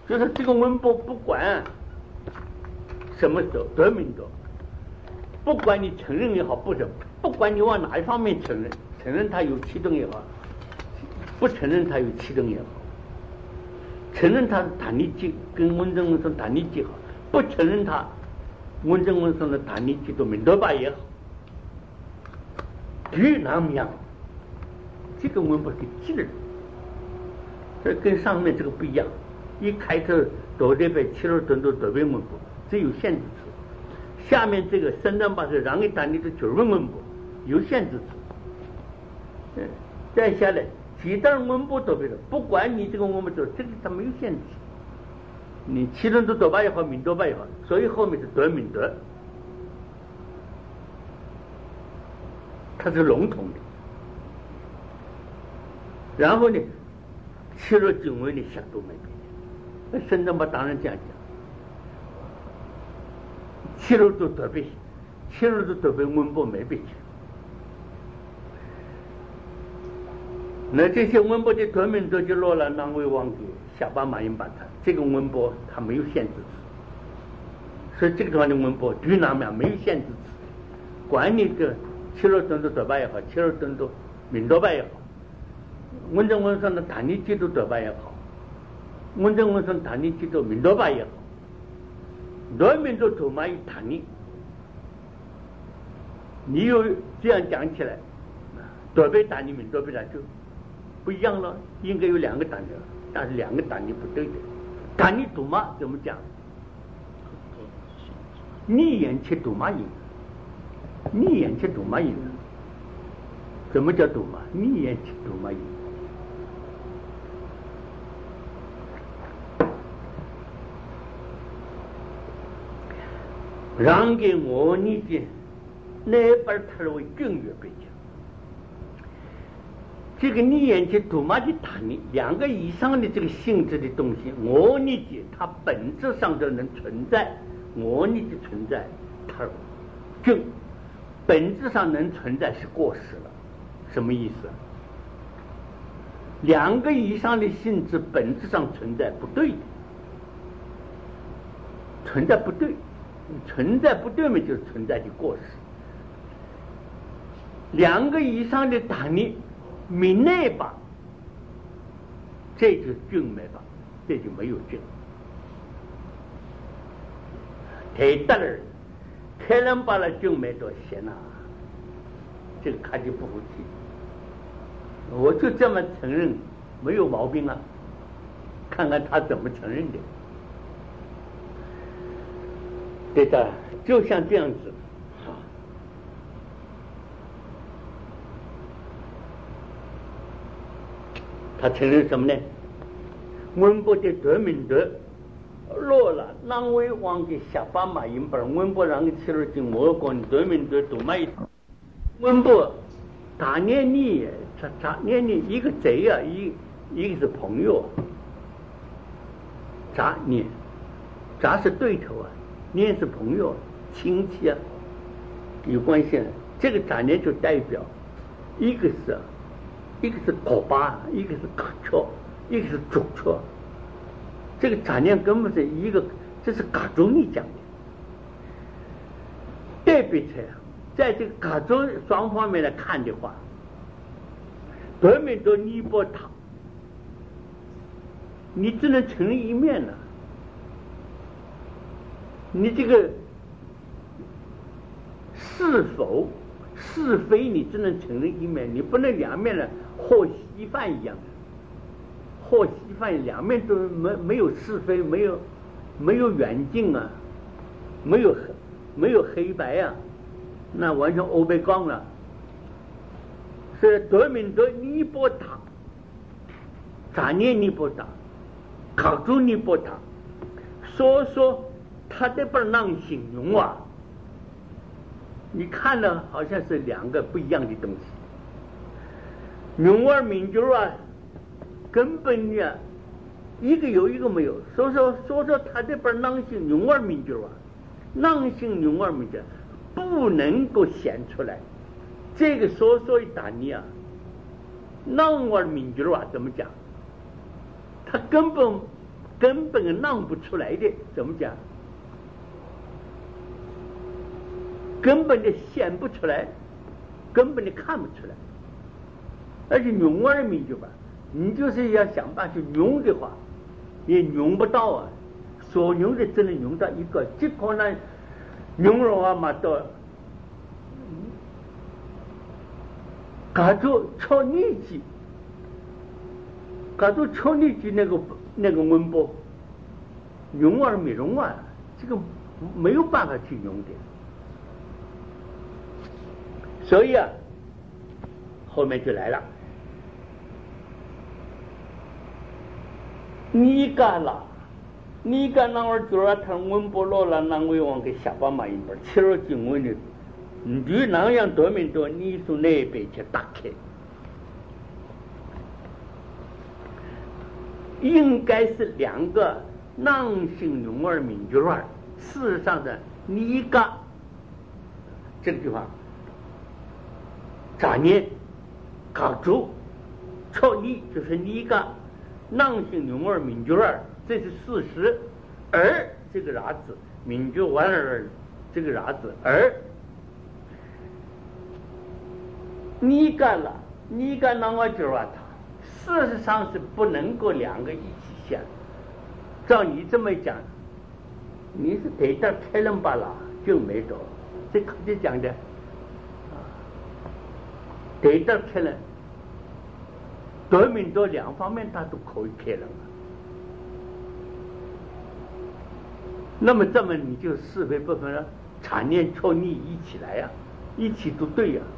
就是这个文博不管什么时候得民德，不管你承认也好，不管你往哪一方面承认它有启动也好，不承认它有启动也好，承认它是弹力机跟温正文生弹力机好，不承认它温正文生的弹力机都民德吧也好，与那么样，这个文博是技能，这跟上面这个不一样。一开头多这边7吨都特别文博，这有限制处。下面这个深圳把是让给弹力的9文博，有限制处。再下来其他文博特别的，不管你这个文博多，这个它没有限制。你7吨都多吧也好，民多吧也好，所以后面是德民德，它是笼统的。然后呢，7了经文的想都没变。那深圳吧当然这样讲，7了都特别文博没变。那这些文博的德民德就落了南魏王给下巴马英把他这个文博他没有限制词，所以这个地方的文博对南面没有限制词，管你个7吨都德吧也好，7吨都民德吧也好，文正文生的弹力机都德吧也好，文正文生弹力机都民德吧也好，德民德都嘛有弹力，你又这样讲起来，德被弹力民德被弹就不一样了，应该有2个弹力，但是2个弹力不对的。弹力赌嘛怎么讲？逆眼切赌嘛赢，逆眼切赌嘛赢。怎么叫赌嘛？逆眼切赌嘛赢。让给我你的那本它为正月被讲。这个逆眼切赌嘛的弹力，2个以上的这个性质的东西，我理解它本质上都能存在，我理解存在，它正本质上能存在是过时了，什么意思？2个以上的性质本质上存在不对的，存在不对，存在不对嘛，就是存在的过时。2个以上的弹力民内吧，这就是正没吧，这就没有正。太大了，太能把了正没多些呢，这个看就不服气。我就这么承认，没有毛病啊，看看他怎么承认的。对的，就像这样子。他承认什么呢？文博的德民德落了南魏王给下巴马英本文博让给7了经我讲德民德都买文博大年你大年你一个贼啊，一个是朋友，杂念杂是对头啊，念是朋友亲戚啊，有关系。这个杂念就代表一个是口巴，一个是可错，一个是主错。这个杂念根本是一个，这是嘎中你讲的。代表在这个嘎中双方面来看的话，德民德尼波塔，你只能承认一面了。你这个是否是非，你只能承认一面，你不能2面呢，和稀饭一样的，和稀饭2面都没有是非，没有远近啊，没有黑白啊，那完全欧北杠了。是德民德尼波塔，杂念尼波塔，考住尼波塔，说他这本囊形容啊，你看了好像是2个不一样的东西。名儿名句啊，根本呀一个有一个没有。说他这本囊形名儿名句啊，囊形名儿名句不能够显出来。这个一打你啊，囊儿名句啊怎么讲？他根本根本让不出来的，怎么讲？根本的显不出来，根本的看不出来。而且用而明就吧，你就是要想办法去用的话，也用不到啊。所用的只能用到一个，即可能用的话嘛，到搞出超逆级，搞出超逆级那个文波，用而没用啊，这个没有办法去用的。所以啊，后面就来了，你干了。你干那玩意儿他文波罗了，那为王给下巴嘛一本，七十经文的，你就那样多面多，你从那边去打开，应该是两个囊性用而明句儿。事实上的你干这个地方，杂念搞住，错你就是你干囊性用而明句儿。这是事实，而这个啥子，明就完了，这个啥子，而你干了，你干那我就让他，事实上是不能够两个一起想。照你这么讲，你是得到开人罢了，就没着，这可以讲的，得到开人，多明多两方面他都可以开人了。那么这么你就是非不分了，产念错逆一起来呀，一起都对呀。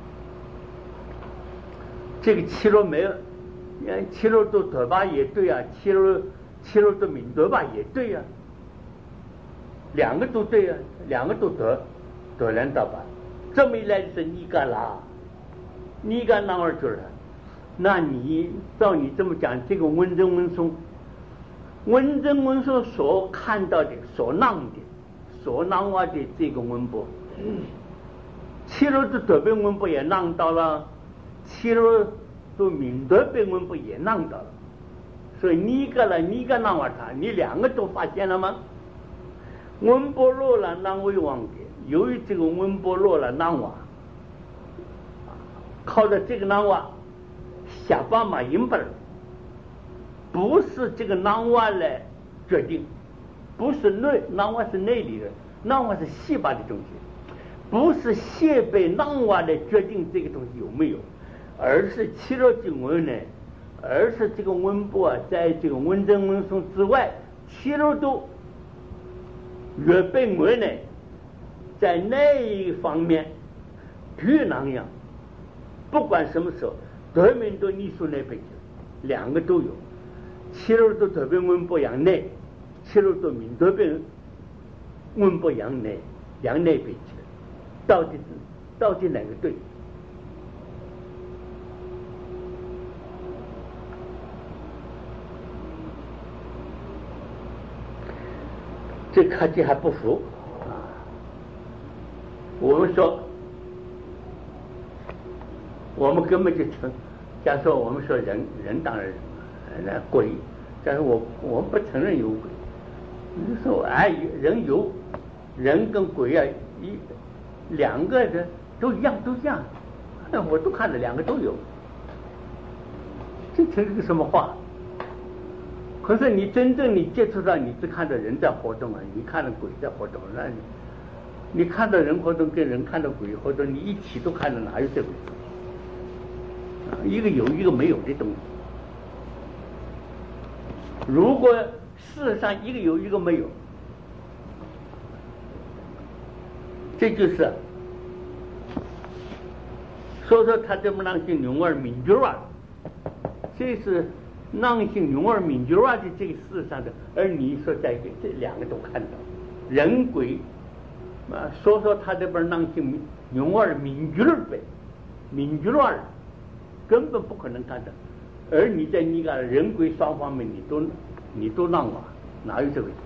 这个七罗没有，七罗都得吧也对呀，七罗都明得吧也对呀，两个都对呀，两个都得人得吧。这么一来是你干啦，你干那玩意儿了，那你照你这么讲，这个温真温松。文真文说所看到的、所让我的这个文波，七罗的德本文波也让到了，七罗的明德本文波也让到了，所以你个让我他，你两个都发现了吗？文波落了让为王的，由于这个文波落了让我，靠着这个让我下巴马银本。不是这个囊瓦来决定，不是囊瓦是内里的，囊瓦是细胞的东西，不是细被囊瓦来决定这个东西有没有，而是七罗经文呢，而是这个文波在这个文真文松之外，七罗都越本文呢，在那一方面比那样，不管什么时候，对面都你说那边两个都有。七罗都特别文波阳内，七罗都明特别文波阳内背起来，到底哪个对？这科技还不服啊！我们说，我们根本就成，假如说我们说人当然。那鬼，但是我们不承认有鬼。你说人有，人跟鬼啊两个人都一样，我都看了两个都有，这成个什么话？可是你真正你接触到，你只看到人在活动啊，你看到鬼在活动，那你看到人活动跟人看到鬼活动，你一起都看到，哪有这回事？一个有一个没有的东西。如果事实上一个有一个没有，这就是所以说他这么囊性用而明句啊，这是囊性用而明句啊的这个事实上的，而你说在这两个都看到人鬼啊，所以说他这本囊性用而明句儿呗，明句儿根本不可能看到。而你在你个人鬼双方面，你都让我，哪有这回事？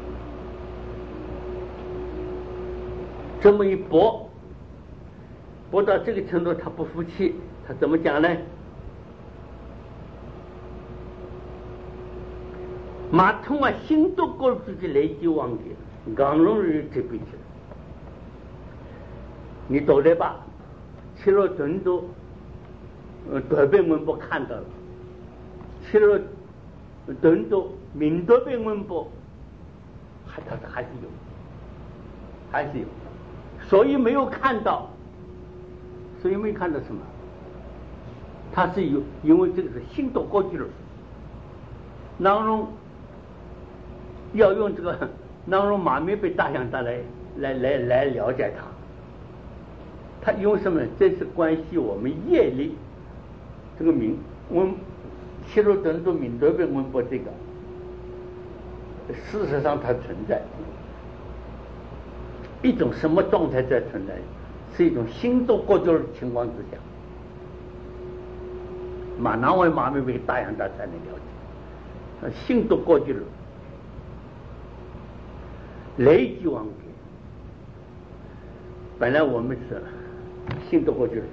这么一搏， 播到这个程度，他不服气，他怎么讲呢？马通啊，心都过自己来就忘记，刚容易这辈子。你懂得吧？去了成都，德被文博看到了，去了成都，闽德被文博，还是有，所以没有看到，所以没看到什么？他是有，因为这个是心都过去了，囊容要用这个囊容马面被大象大来了解他。他用什么？这是关系我们业力，这个七入等度闽德被文博这个，事实上它存在一种什么状态在存在？是一种心都过去的情况之下，马囊为马面被大象大才能了解，心都过去了，雷即忘记。本来我们是心都过去了，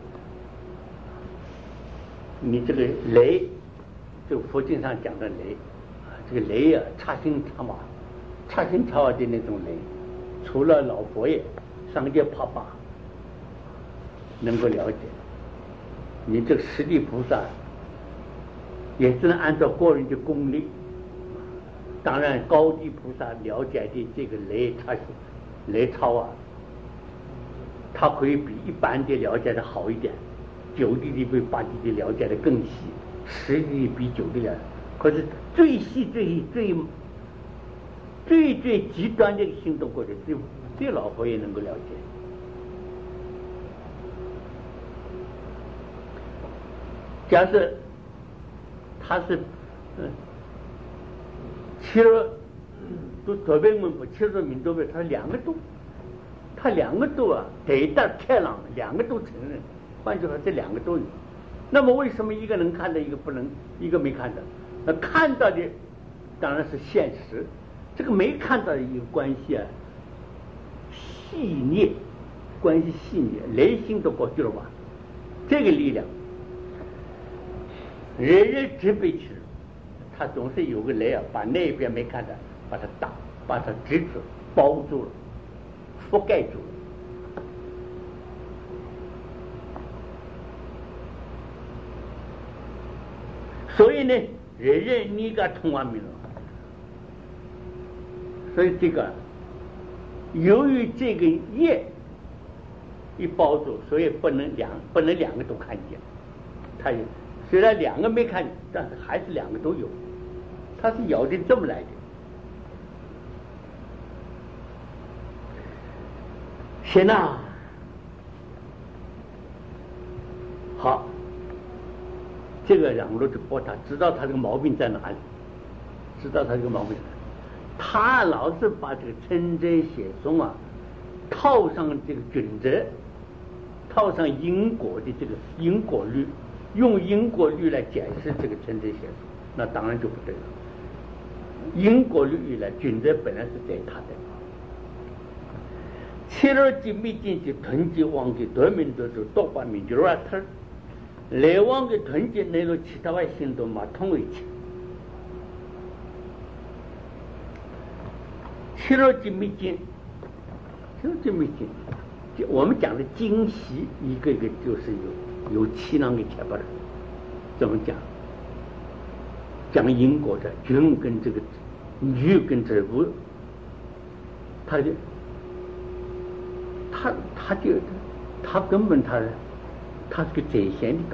你这个雷，这个佛经上讲的雷，这个雷啊，插心插瓦的那种雷，除了老佛爷上界帕巴能够了解，你这个十地菩萨也只能按照个人的功力。当然，高地菩萨了解的这个雷超啊，他可以比一般的了解的好一点，九地的比八地的了解的更细，十地比九地了，可是最细最极端的行动过程，只有老佛爷能够了解。假设他是七了都特别文不七了民都别，他两个都啊，得到开朗，两个都承认。换句话，这两个都有。那么为什么一个能看到，一个不能，一个没看到？那看到的当然是现实，这个没看到的一个关系啊，细腻，关系细腻，雷心都过去了吧？这个力量，人直背去，他总是有个雷啊，把那边没看到，把它直住，包住了，覆盖住了。所以呢，人你个通完没了。所以这个，由于这个业一包住，所以不能两个都看见。他虽然两个没看见，但是还是两个都有。他是咬的这么来的。行了，好。这个让罗就播他，知道他这个毛病在哪里，他老是把这个称真写诵啊套上这个准则，套上因果的这个因果律，用因果律来解释这个称真写诵，那当然就不对了。因果律来准则本来是在他的。七二级密进去囤积忘记得名的就多把名就他来往的囤积内容其他外行动嘛通为起。七二级密进，我们讲的惊喜一个个就是有七囊给切不了，怎么讲？讲因果的君跟这个女跟这个，他根本他是个在线的东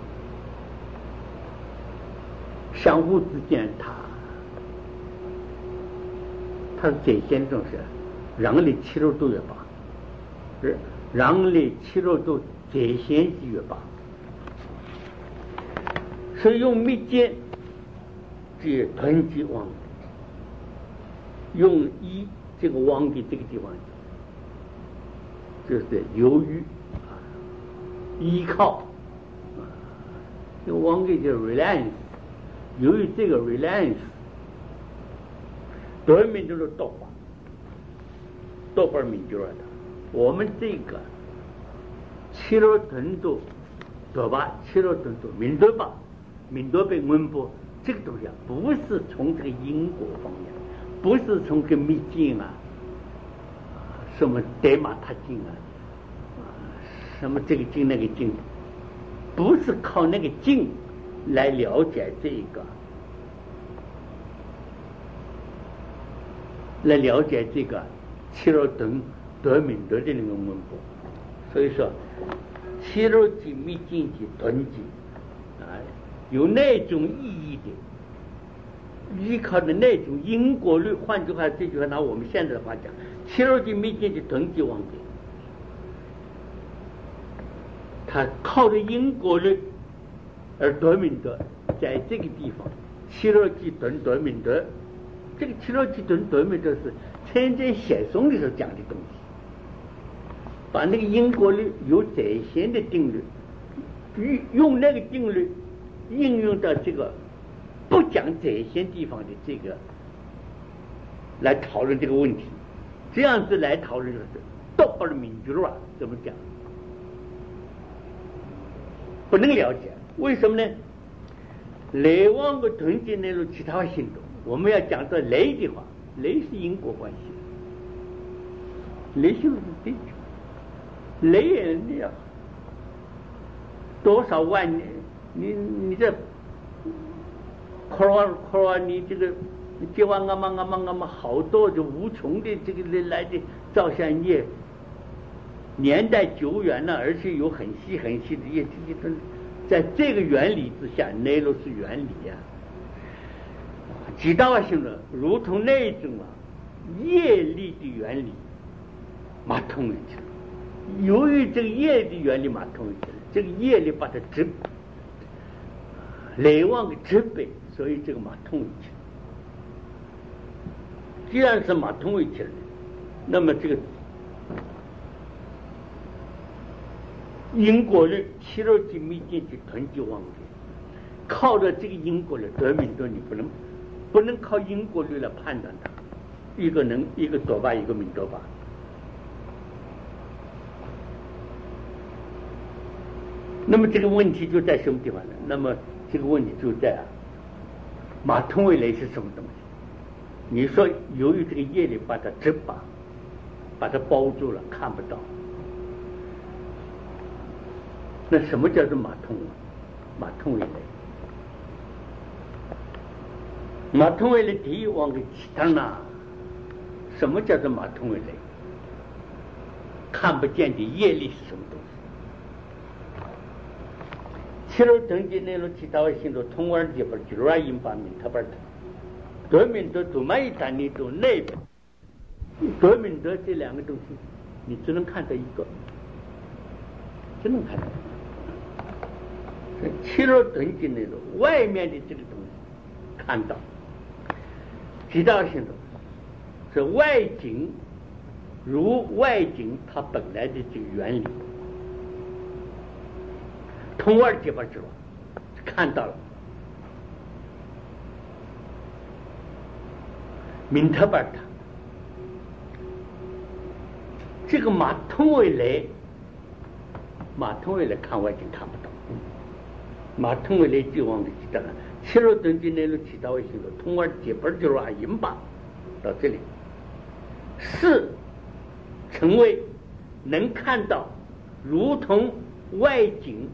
西，相互之间他是在线的东西，让你七六度越拔，让你七六度在线的越拔，所以用密接这囤积网，用这个网的这个地方，就是由于依靠这个网的叫 reliance， 由于这个 reliance， 对面就是多半民族的。我们这个七罗顿多多吧，七罗顿多明多吧，明多被温波，这个东西不是从这个因果方面，不是从个密经啊，什么德玛他经啊，什么这个经那个经，不是靠那个经来了解这个，来了解这个七罗顿得明德的那个温波。所以说七罗经密经的顿经啊，有那种意义的，依靠的那种因果律。换句话，这句话拿我们现在的话讲，七罗经密经的顿经往的，他靠着因果律而得明德。在这个地方，七罗经顿得明德，这个七罗经顿得明德是参见写诵里头讲的东西，把那个因果律有在先的定律，用那个定律应用到这个不讲在先地方的这个来讨论这个问题，这样子来讨论就是到不了明觉了。怎么讲？不能了解，为什么呢？来往的团结内容其他行动，我们要讲到雷的话，雷是因果关系，雷就是对的。雷人的呀，多少万年，你这夸你这个结完啊嘛好多就无穷的这个来的造像业，年代久远了，而且有很细的业，这些都在这个原理之下，内容是原理呀。几大性的如同那种业力的原理，马通一起。由于这个业的原理马通一起，这个业力把它来往给直背，所以这个马通一起。既然是马通一起，那么这个因果律七罗经密经的团结往的，靠着这个因果律得明德，你不能靠因果律来判断它，一个多吧，一个明多吧。那么这个问题就在什么地方呢？那么这个问题就在马通为雷是什么东西？你说由于这个业力把它把它包住了，看不到。那什么叫做马通？马通为雷，马通为雷第一往给其他呢？什么叫做马通为雷？看不见的业力是什么东西？七罗等级内容其他的行动，通往这边就让引发明他边的，得明德都没一单你都那边，得明德这两个东西，你只能看到一个，只能看到。七罗等级内容外面的这个东西看到，其他行动是外境，如外境它本来的这个原理。通二结巴之了，看到了，明特巴他，这个马通为来看外境看不到，马通为来就往的其他了，七罗等级内容其他为行动，通二结巴之了引把到这里，是成为能看到，如同外境。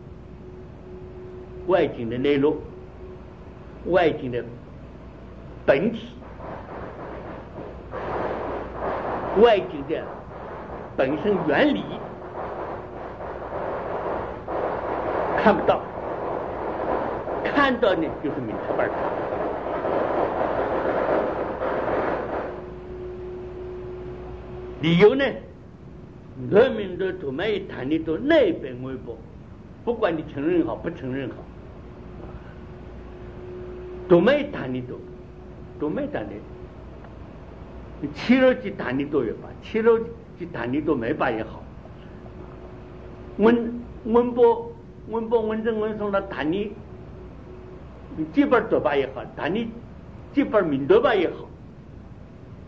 外境的内容，外境的本体，外境的本身原理看不到，看到呢就是明特巴他。理由呢，人民的都没谈的都那边微博，不管你承认好不承认好。都没谈的都没谈的，七罗经谈的多也罢，七罗经谈的多没罢也好。文正文松的谈的，几本多罢也好，谈的几本明多罢也好，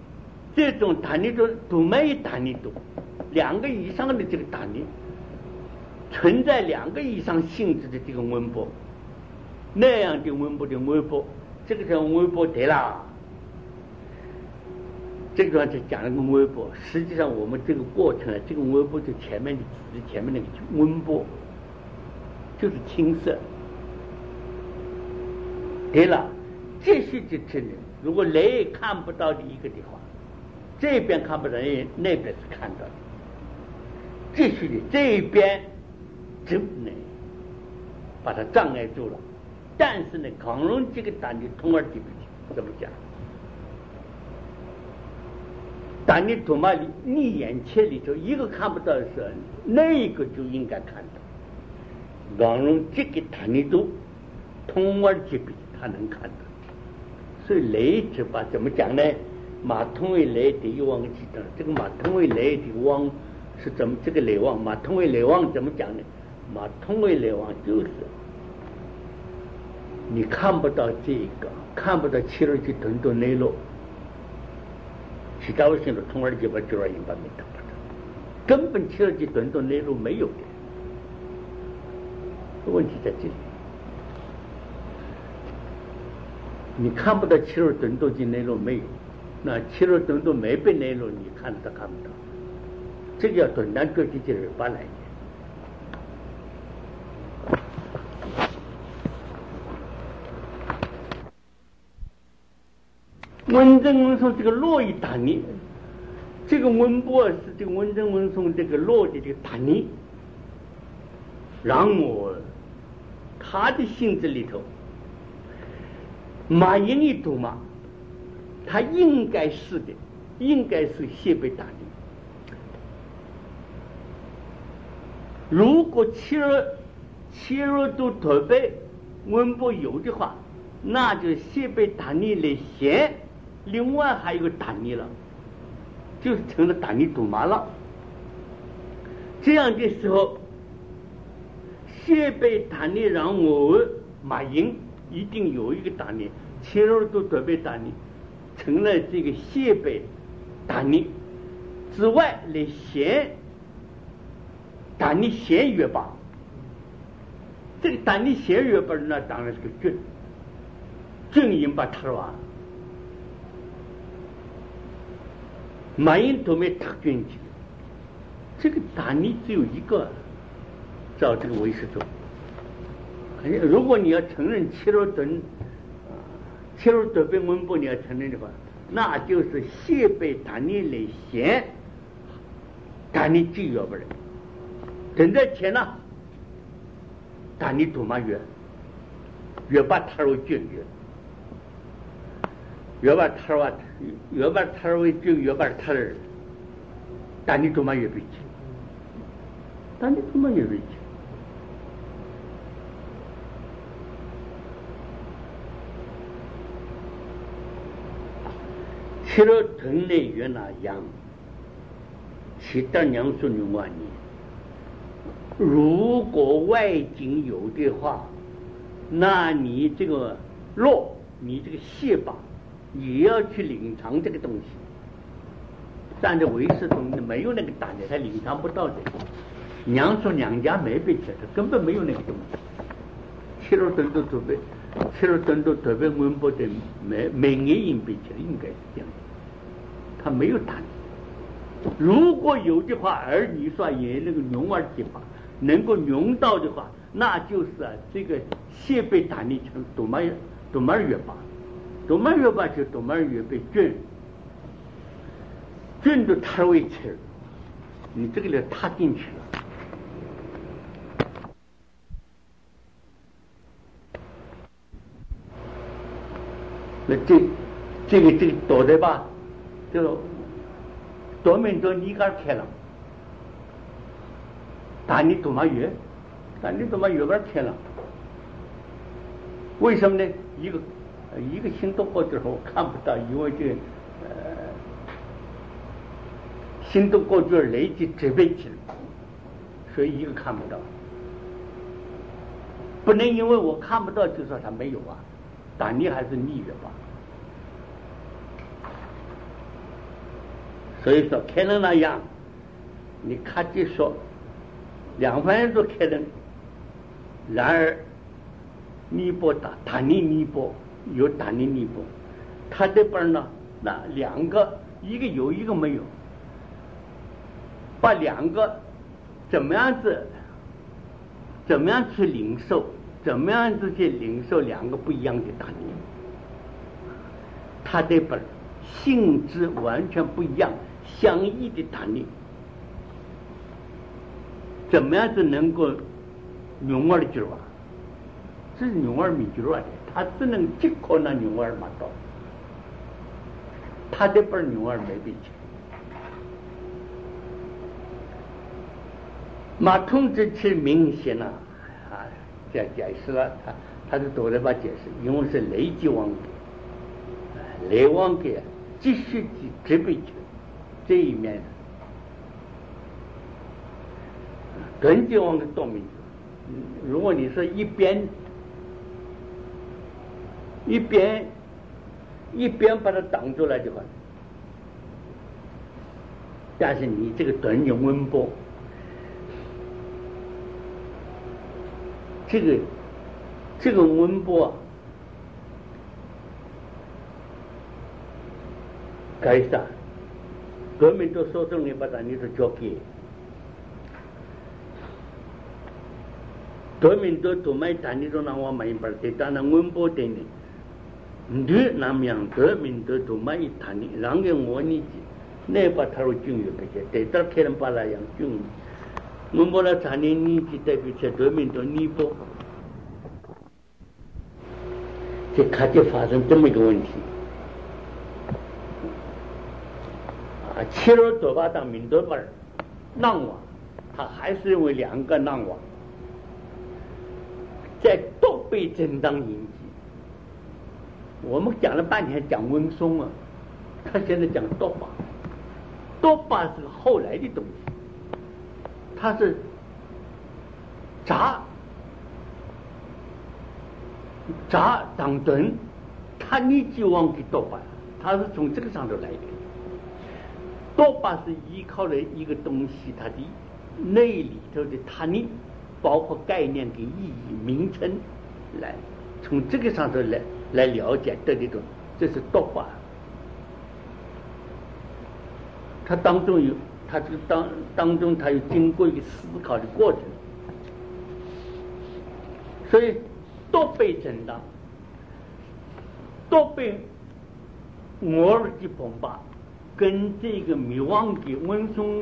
这种谈的都没谈的多，两个以上的这个谈的， 存在2个以上性质的这个温波，那样的温波的微波，这个叫微波对了。这个就讲了个微波，实际上我们这个过程啊，这个微波就前面那个温波就是青色。对了，这些就证明，如果雷看不到的一个的话，这边看不到，那边是看到的。这些的这边就呢把它障碍住了，但是呢，강론这个단위 통할 때怎么讲？단위 도마里，你眼前里头一个看不到的时候，那一个就应该看到。강론这个단위 도 통할 때他能看到，所以雷只把怎么讲呢？马通为雷的一望记得，这个马通为雷的望是怎么？这个雷望，马通为雷望怎么讲呢？马通为雷望就是你看不到这个，看不到七二级顿顿内陆，其他为什么通二级把九二银把没看不到？根本七二级顿顿内陆没有的，问题在这里。你看不到七二顿顿级内陆没有，那七二顿顿没被内陆，你看都看不到。这个要短单个体就是把来的。温正温送这个落一打泥，这个温波是这个温正温送这个落的这个打泥，让我他的性质里头，马英一读嘛，他应该是的，应该是先被打泥。如果七二度特别温波有的话，那就先被打泥来先。另外还有个打泥了，就是成了打泥赌马了。这样的时候，先被打泥让我马赢，一定有一个打泥，七二度特别打泥，成了这个先被打泥之外来先打泥先月吧。这个打泥先月吧，那当然是个军营把他完。马英都没特军级，这个打你只有一个，照这个维世中。如果你要承认七二顿被温波你要承认的话，那就是先被打你来先，打你就要不然，等在前呢，打你多嘛越把他为军越把他为军越把他人，打你多嘛越被击，打你多嘛越被击。七二屯内越那样，其他娘说你万年，如果外景有的话，那你这个落，你这个蟹吧，也要去领藏这个东西。站在维世中没有那个胆的，他领藏不到的。娘说娘家没被切，他根本没有那个东西。七二吨都特别温波的没人被切，应该是这样的。他没有胆。如果有的话，而你说也那个牛儿结巴能够用到的话，那就是这个蟹被打理成多马月吧，多马月吧就多马月被菌都踏回去了，你这个就踏进去了。那这个躲的吧，就多面多你干开了，打你多马月把开了，为什么呢？一个行动过之后我看不到，因为这行动过之后累积准备起来，所以一个看不到，不能因为我看不到就说他没有啊，打你还是逆月吧。所以说开了那样，你看这说两方面都开灯。然而尼泊塔尼尼泊有塔尼尼泊，他这边呢，那两个一个有一个没有，把两个怎么样去领受，怎么样子去领受两个不一样的塔尼，他这边性质完全不一样，相异的塔尼，怎么样子能够用我的句话？这是用我米句话的，他只能即可能用我嘛到，他这边用我没必去。马同志其实明显了啊，这样解释了，他是多了把解释，因为是累积网格，累网格继续直背去这一面，根据网格多明。如果你说一边把它挡住了的话，但是你这个短语温波，这个温波该啥？革命都说中你把它你都交给。革命都买单的都让我买一本的，当然温波的呢，你那么样革命都买一单的，让给我你那把他说军有这些，对，到开人把那样军，温波了单的你去代表些革命都尼泊，这看就发生这么一个问题，啊，切了多巴当民多本浪网，他还是因为两个浪网。在多倍震荡引起，我们讲了半天讲温松啊，他现在讲多巴，多巴是后来的东西，它是长盾，他你就忘记多巴，它是从这个上头来的。多巴是依靠了一个东西，它的内里头的它你。包括概念跟意义、名称，来从这个上头来了解这种，这是多巴。它当中有，它这个当中它有经过一个思考的过程，所以多被震荡，多被我儿的崩拔，跟这个迷惘的温松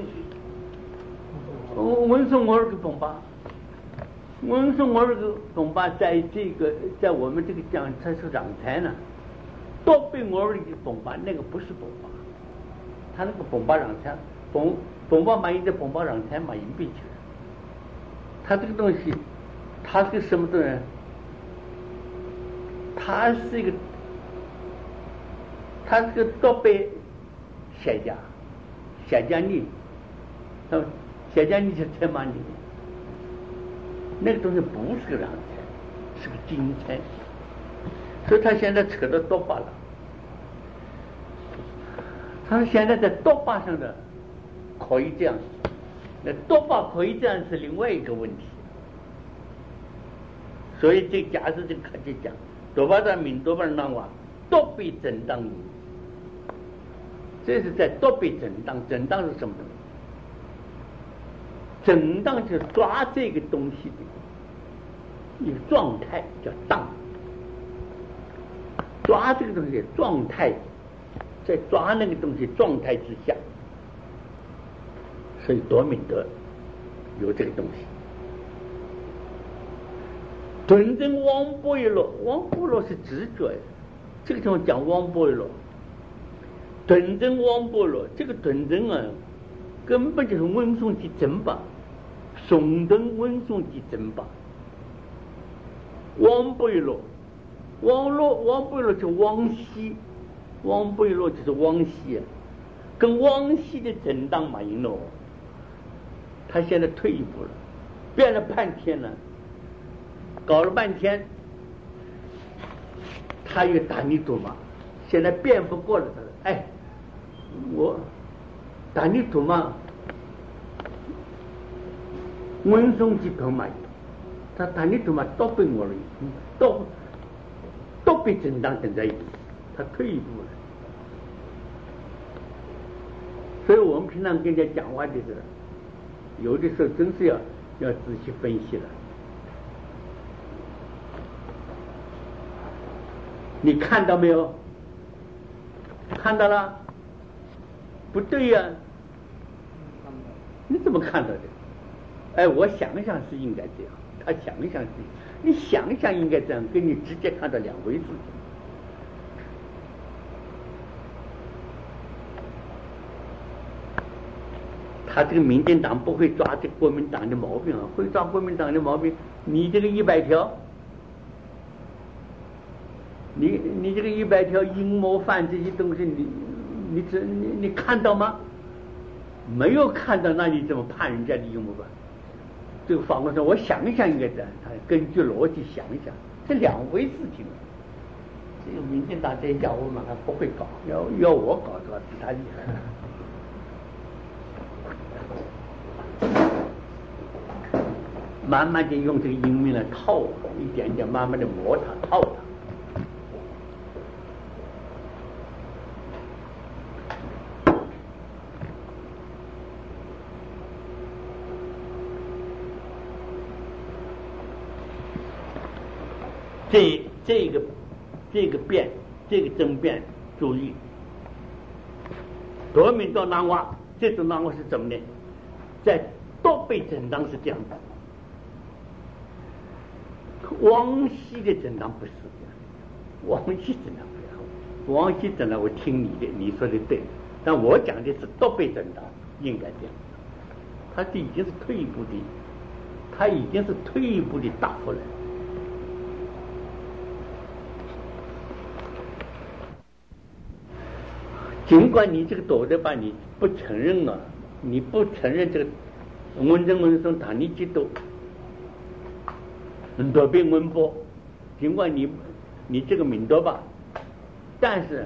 我儿的崩拔。温松我儿个恐怕在我们这个讲它是让财呢，多被我儿的崩拔，那个不是崩拔，他那个崩拔让财，崩拔满意的崩拔让财满意必去，他这个东西，他是个什么东西？他是一个多被写家你，写家你是财满意。那个东西不是个让财，是个金财，所以他现在扯到多巴了。他现在在多巴上的可以这样，那多巴可以这样是另外一个问题。所以这假设这个科学讲，多巴的民多巴人话多被震荡，这是在多被震荡，震荡是什么东西？震荡就抓这个东西的一个状态叫荡，抓这个东西状态，在抓那个东西状态之下，所以多敏德有这个东西。顿真汪波一落，汪波落是直觉，这个地方讲汪波一落，顿真汪波落，这个顿真啊，根本就是温顺的真吧。松登温顺的真吧，汪贝洛，汪贝洛就汪西，汪贝洛就是汪西啊，跟汪西的震荡嘛赢了，他现在退一步了，变了半天了，搞了半天，他又打你赌嘛，现在变不过了他了，哎，我打你赌嘛。 文松集团嘛，他你怎么都被我了，都被正当等在一起，他退一步了。所以我们平常跟人家讲话的时候，有的时候真是要仔细分析了。你看到没有？看到了？不对呀、你怎么看到的？哎，我想想是应该这样，他想一想是，你想一想应该这样，跟你直接看到两回事。他这个民进党不会抓这国民党的毛病啊，会抓国民党的毛病。你这个100条，你这个100条阴谋犯这些东西，你看到吗？没有看到，那你怎么判人家的阴谋犯？这个法官说，我想一想应该这样，他根据逻辑想一想，这两回事情。这个民进党这家伙嘛，他不会搞，要我搞的话，比他厉害。慢慢的用这个英文来套，一点一点慢慢的磨它套它。这个辩，这个争辩，注意，夺命到南瓜，这种南瓜是怎么呢？在都被正当是这样的。王羲的正当不是这样，王羲正当不要，王羲正当我听你的，你说的对，但我讲的是都被正当，应该这样。他这已经是退一步的，他已经是退一步的答复了。尽管你这个躲着吧，你不承认啊，你不承认这个文正文松唐尼基督多变文波，尽管你这个名多吧，但是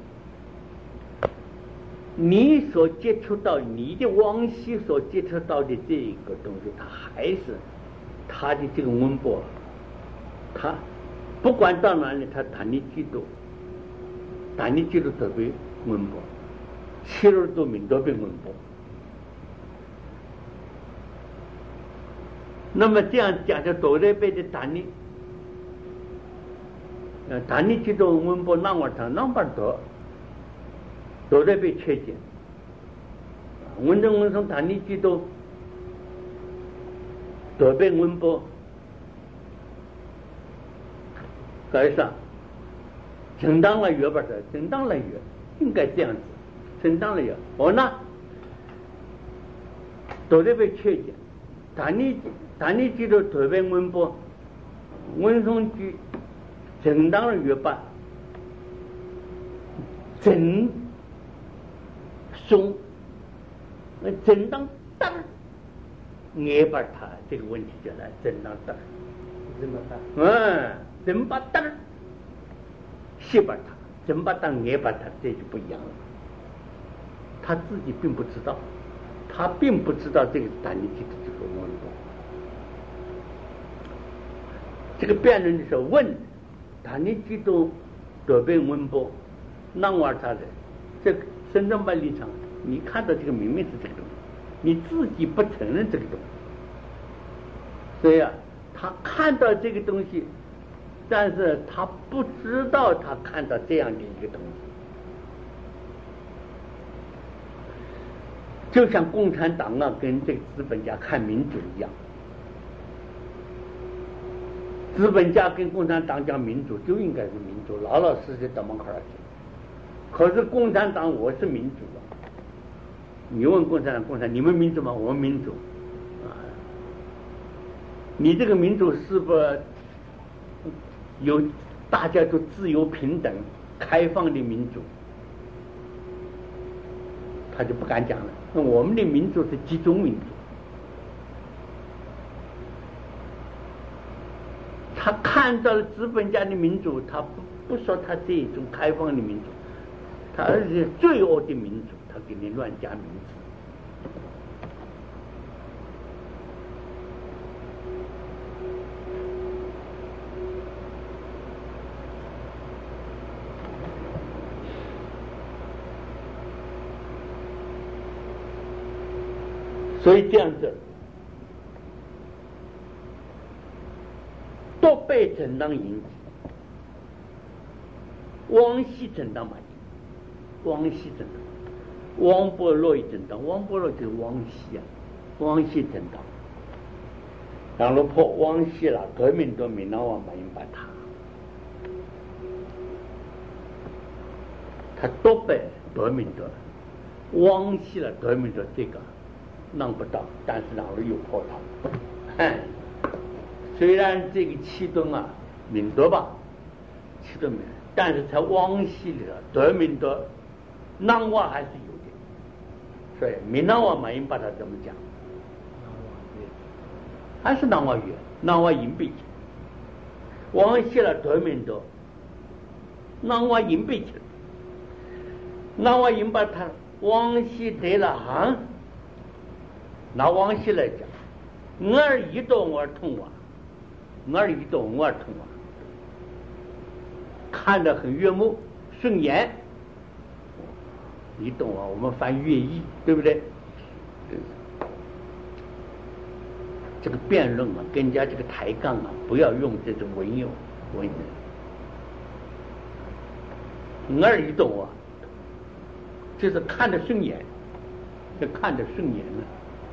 你所接触到你的王羲所接触到的这一个东西，它还是他的这个文波，他不管到哪里，他唐尼基督特别文波，7월 도民多变文波。那么这样讲的多来辈的谈你基督文波那么长那么多来辈缺减，文正文松谈你基督多被文波改上正当了约吧的，正当了约应该这样子，正当了约我呢多来辈缺减，谈你记得特别文波文松居正当的约吧正松正当当也把他这个问题就来正当当正把当是把他正把当也把他，这就不一样了。他自己并不知道，他并不知道这个谈你记得这个文波。这个辩论的时候问谈你记得多变文波那玩他的这个深圳办立场，你看到这个明明是这个东西，你自己不承认这个东西，所以他看到这个东西，但是他不知道他看到这样的一个东西，就像共产党跟这个资本家看民主一样，资本家跟共产党讲民主就应该是民主，老老实实到门口去。可是共产党我是民主啊，你问共产党你们民主吗？我们民主啊，你这个民主是不有大家都自由平等开放的民主？他就不敢讲了。那我们的民主是集中民主，他看到了资本家的民主，他不说他这种开放的民主，他是罪恶的民主，他给你乱加名字。 所以这样子都被正当引起，王羲正当嘛，王羲正当，王伯洛亦正当，王伯洛就是王羲啊，王羲正当。然后破王羲了，革命多闽南话嘛，应把他都被革命的，王羲了革命的这个弄不到，但是然后又破他。虽然这个七吨啊，闽德吧，七吨闽，但是在王羲里头，革命的南话还是有的，所以闽南话嘛，应把它怎么讲？还是南话语，南话音背起，王羲了革命的南话音背起，南话音把它王羲得了行，拿王羲来讲，我儿一动我儿通啊，我儿一动我儿通啊，看得很悦目顺眼，一动啊，我们翻乐意，对不对？这个辩论啊，跟人家这个抬杠啊，不要用这种文言。耳一动啊，就是看得顺眼，就看得顺眼了。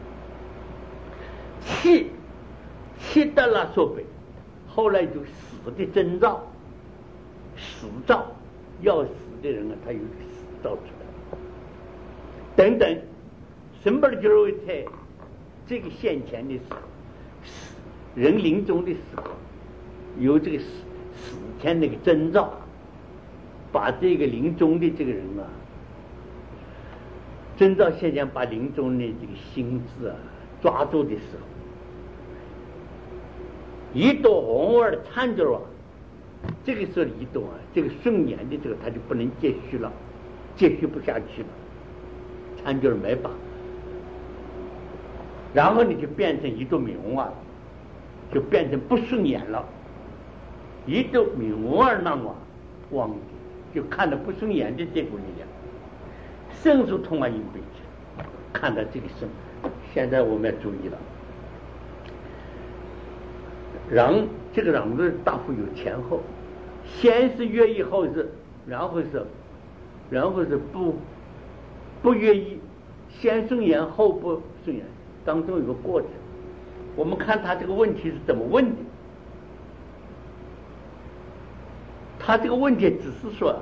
气得了说北，后来就死的征兆，死兆要死的人啊，他有死兆出来，等等，什么就认为在这个现前的时候。人临终的时候，有这个死前那个征兆，把这个临终的这个人啊，征兆现前把临终的这个心智啊抓住的时候，一朵红儿掺着啊，这个时候一朵啊，这个顺眼的这个他就不能接续了，接续不下去了，掺着没把，然后你就变成一朵明啊。就变成不顺眼了，一度名儿那么忘记，就看得不顺眼的这股力量，迅速通往阴背去，看到这个生，现在我们要注意了，这个让的大夫有前后，先是愿意后是，然后是不愿意，先顺眼后不顺眼，当中有个过程。我们看他这个问题是怎么问的，他这个问题只是说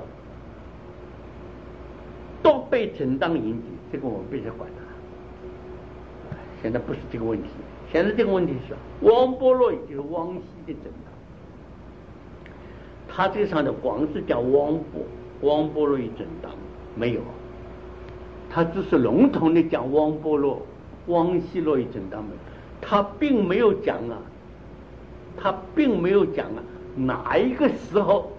都被正当引起，这个我们不去管他，现在不是这个问题，现在这个问题是王伯洛也就是王羲的正当，他这上的光是讲王伯洛与正当没有，他只是笼统的讲王伯洛、王羲洛与正当没有。他并没有讲啊，哪一个时候，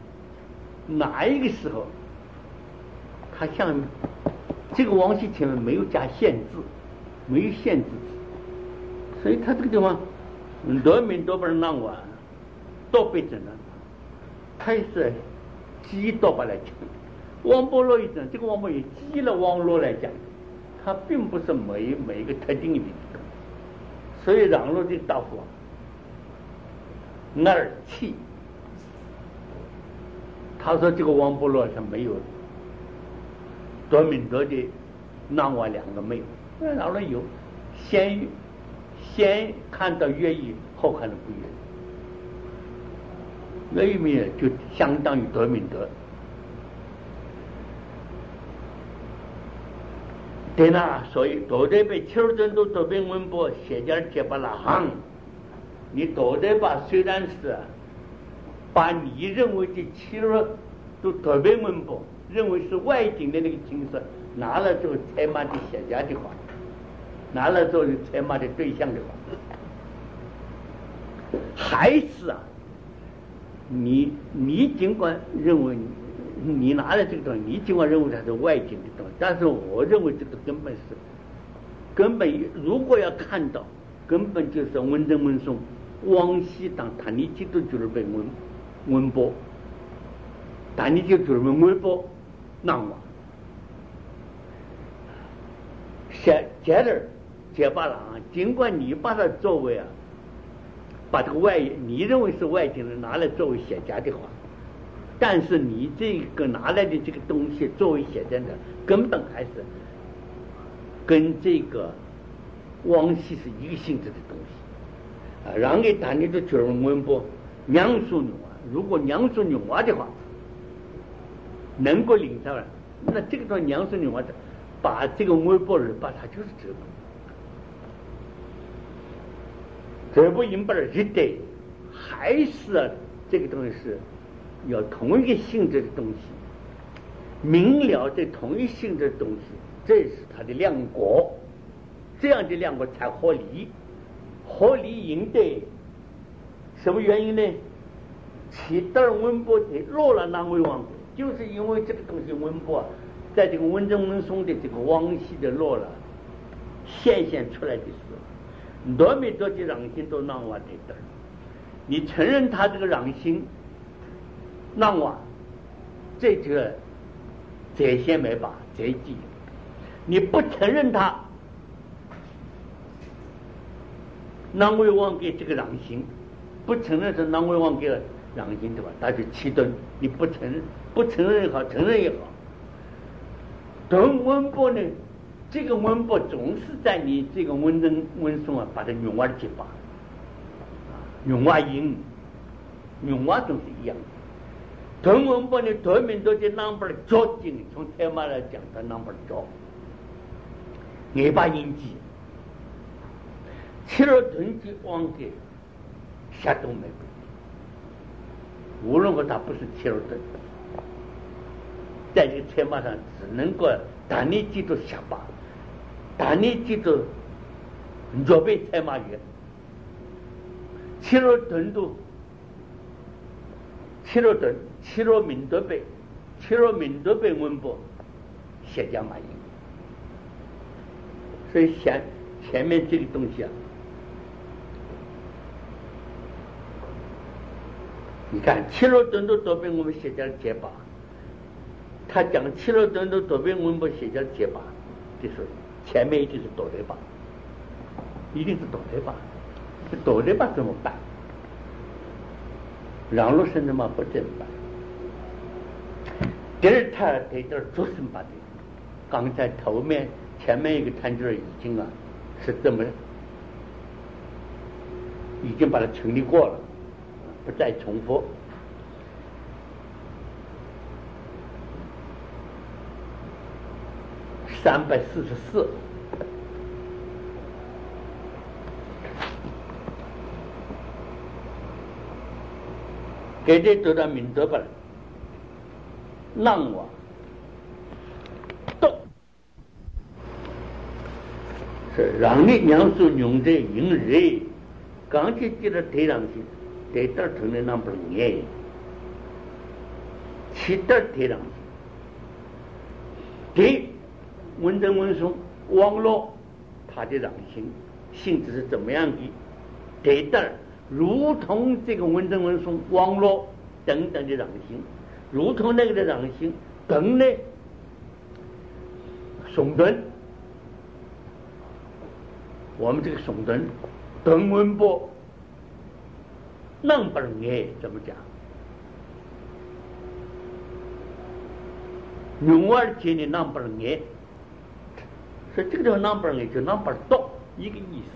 他像这个王羲前面没有加限制，没有限制词，所以他这个地方多名多不能让我都被整了，他也是基多把来讲，王伯洛一讲，这个王伯也基了王洛来讲，他并不是每一个特定的名字。所以让路的大夫耳气，他说这个王伯洛他没有多敏德的南话两个没有，让路有，先看到乐意，后看到不乐意，乐意没有就相当于多敏德。对啦，所以都得被7针都得被文博写点结巴了行，你都得把虽然是把你认为的7都得被文博认为是外景的那个景色拿了做采马的写家的话，拿了做采马的对象的话，还是啊，你尽管认为你拿了这个东西，你尽管认为它是外景的东西，但是我认为这个根本如果要看到，根本就是文正文松、王羲当他你基督就是被文博，他你就就是文博南王，接着结巴郎，尽管你把它作为把这个你认为是外经人拿来作为写家的话，但是你这个拿来的这个东西作为写家的，根本还是跟这个汪系是一个性质的东西让给谈的就是文博娘书女娃，如果娘书女娃的话能够领上来，那这个叫娘书女娃的，把这个微博人把它就是这不引不了一对，还是这个东西是有同一个性质的东西，明了的同一性质的东西，这是它的量果，这样的量果才合理。合理应对什么原因呢？其德文博的落了南为王，就是因为这个东西文博在这个文正文松的这个王系的落了显现出来的时候，多没多的让心都难瓦的德，你承认他这个让心难瓦，这个这些没把这记，你不承认他南为王给这个让心，不承认是南为王给让心对吧？他就七吨，你不承认，不承认也好，承认也好。等文博呢，这个文博总是在你这个文正文松把它用完结巴，用完音，用完总是一样的。等文博呢，对面都在南边着紧，从台马来讲，在南边着，也把音记，七罗屯记往给下都没。无论如何，他不是切入的，在这个车马上只能够打你记住下巴，打你记住左边车马月，切入臀度，切入臀，切入民多背，切入民多背文博，写家马音。所以前面这个东西你看七罗顿都多被我们写家结巴，他讲七罗顿都多被我们写家结巴的时候，前面一定是躲雷巴，一定是躲雷巴，这躲雷巴怎么办？让路生的嘛不怎么办？第二他得点做什么的？刚才前面一个谈卷已经是这么已经把它成立过了。不再重复。344，给这读到民德吧，让我动，是让你娘说用这引人，刚才记得推上去。这点成的那不是眼，七点贴上去，对文正文松网络它的让性质是怎么样的？这点如同这个文正文松网络等等的让性，如同那个的让性等呢耸顿，我们这个耸顿等文博。number 怎么讲？用而且的 number 所以这个叫 number 就 number 多一个意思。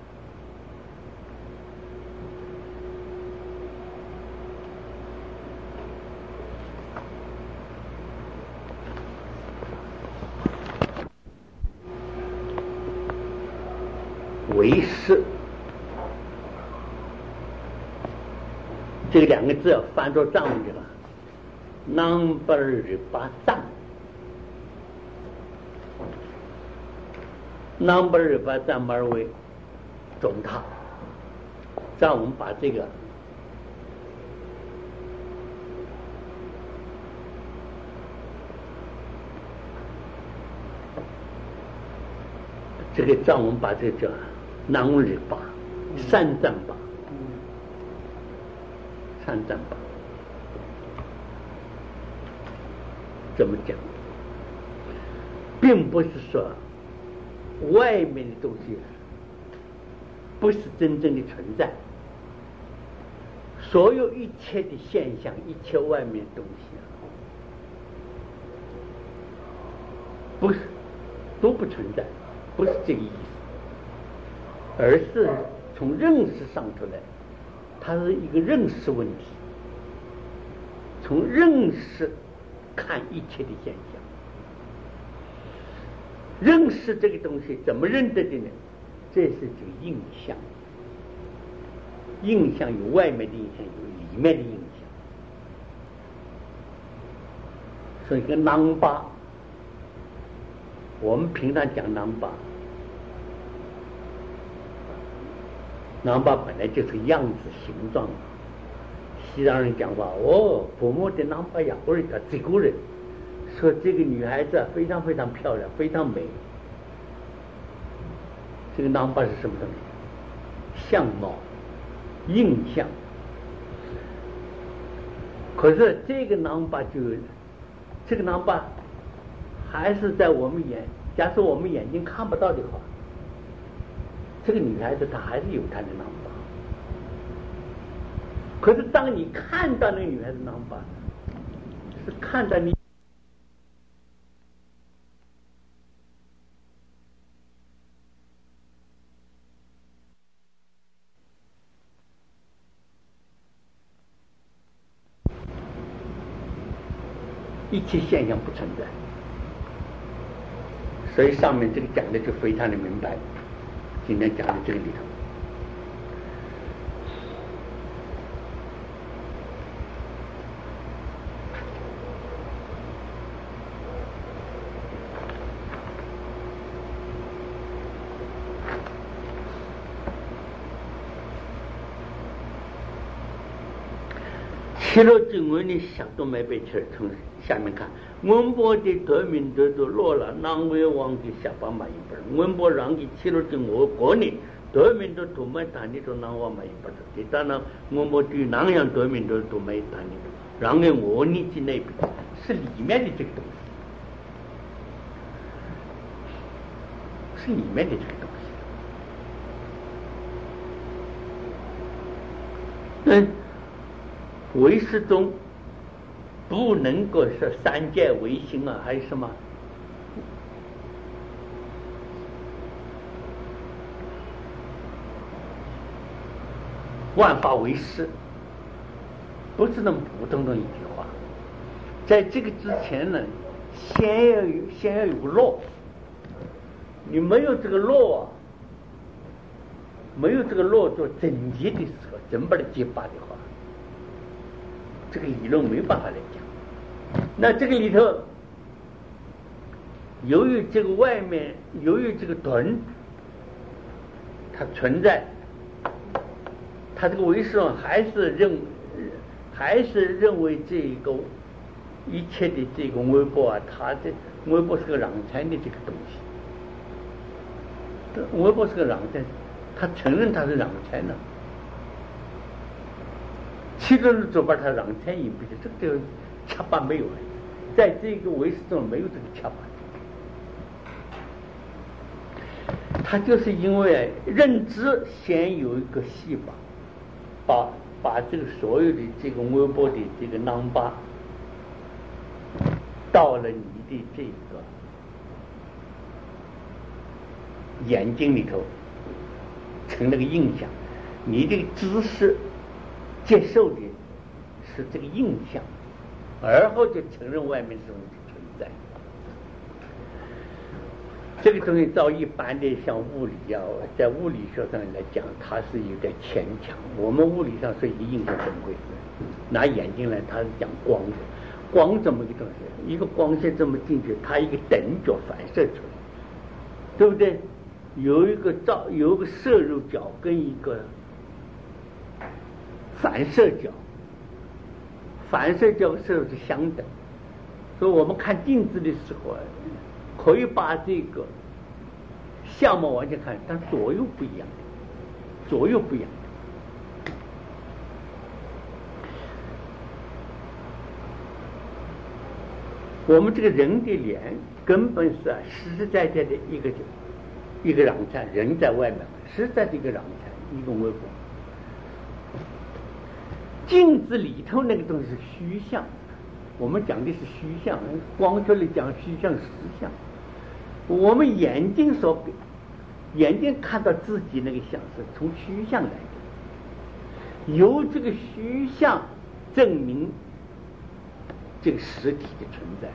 为师。这个两个字要翻作藏文的了 ，number 八藏 ，number 八藏而为中塔，让我们把这个让我们把这个叫南文日八三藏八。三藏吧，怎么讲？并不是说外面的东西不是真正的存在。所有一切的现象，一切外面的东西不是都不存在，不是这个意思，而是从认识上头来，它是一个认识问题，从认识看一切的现象。认识这个东西怎么认得的呢？这是这个印象，印象有外面的印象，有里面的印象。所以一个囊巴，我们平常讲囊巴，囊巴本来就是样子形状。西藏人讲话，婆摩的囊巴呀，或者这个人说这个女孩子非常非常漂亮，非常美。这个囊巴是什么东西？相貌、印象。可是这个囊巴这个囊巴还是在我们假设我们眼睛看不到的话，这个女孩子她还是有她的囊巴。可是当你看到那个女孩子囊巴，是看到你一切现象不存在。所以上面这个讲的就非常的明白，今天讲的这个里头。七六经文的想都没被吃，从下面看，文波的德民德都落了，南为王的下巴马一本，文波让给七六经我国内德民都都没谈的都南王马一本的，当然文波对南洋德民都都没谈的，让给我你的那边是里面的这个东西，是里面的这个东西。唯识中不能够说三界唯心啊，还是什么？万法唯识，不是那么普通的一句话。在这个之前呢，先要有个落，你没有这个落啊，没有这个落做整洁的时候，怎么把它结巴的话，这个理论没办法来讲。那这个里头，由于这个外面，由于这个盾，它存在，它这个唯识论还是认为这个一切的这个微波啊，它的微波是个让参的这个东西，微波是个让参，他承认它是让参了。七个人就把它让参一笔的，这个恰巴没有了，在这个唯识中没有这个恰巴。他就是因为认知先有一个细胞，把这个所有的这个微波的这个囊巴到了你的这个眼睛里头，成了个印象。你这个知识接受的是这个印象，而后就承认外面这种存在。这个东西照一般的像物理啊，在物理学上来讲，它是有点牵强。我们物理上说一个印象怎么回事？拿眼睛来，它是讲光的，光怎么一个东西？一个光线这么进去，它一个等角反射出来，对不对？有一个摄入角跟一个反射角，反射角和摄入是相等。所以我们看镜子的时候，可以把这个相貌完全看，但左右不一样，左右不一样。我们这个人的脸根本是实实在在的一个壤菜，人在外面，实在是一个壤菜，一个微波。镜子里头那个东西是虚像，我们讲的是虚像，光学里讲虚像实像。我们眼睛看到自己那个像是从虚像来的，由这个虚像证明这个实体的存在。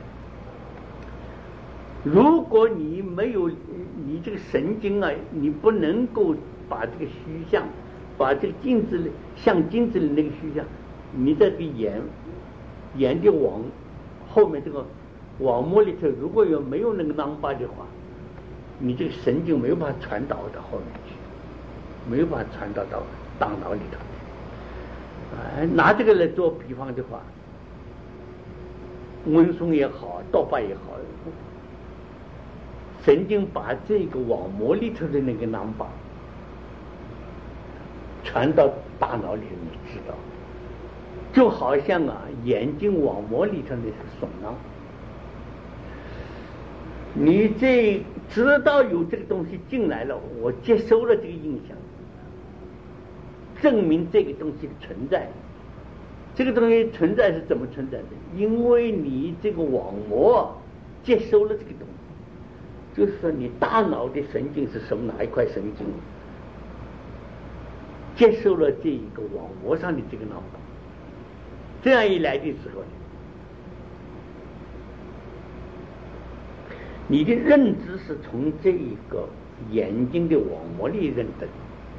如果你没有你这个神经啊，你不能够把这个虚像，把这个镜子里像镜子里那个虚像，你这个眼的网后面这个网膜里头如果没有那个囊巴的话，你这个神经没有办法传导到后面去，没有办法传导到大脑里头。拿这个来做比方的话，温松也好，道巴也好，神经把这个网膜里头的那个囊巴传到大脑里，你知道，就好像眼睛网膜里头的耸囊，你这知道有这个东西进来了，我接收了这个印象，证明这个东西的存在。这个东西存在是怎么存在的？因为你这个网膜接收了这个东西，就是说你大脑的神经是什么？哪一块神经接受了这一个网膜上的这个囊巴？这样一来的时候，你的认知是从这一个眼睛的网膜里认得的，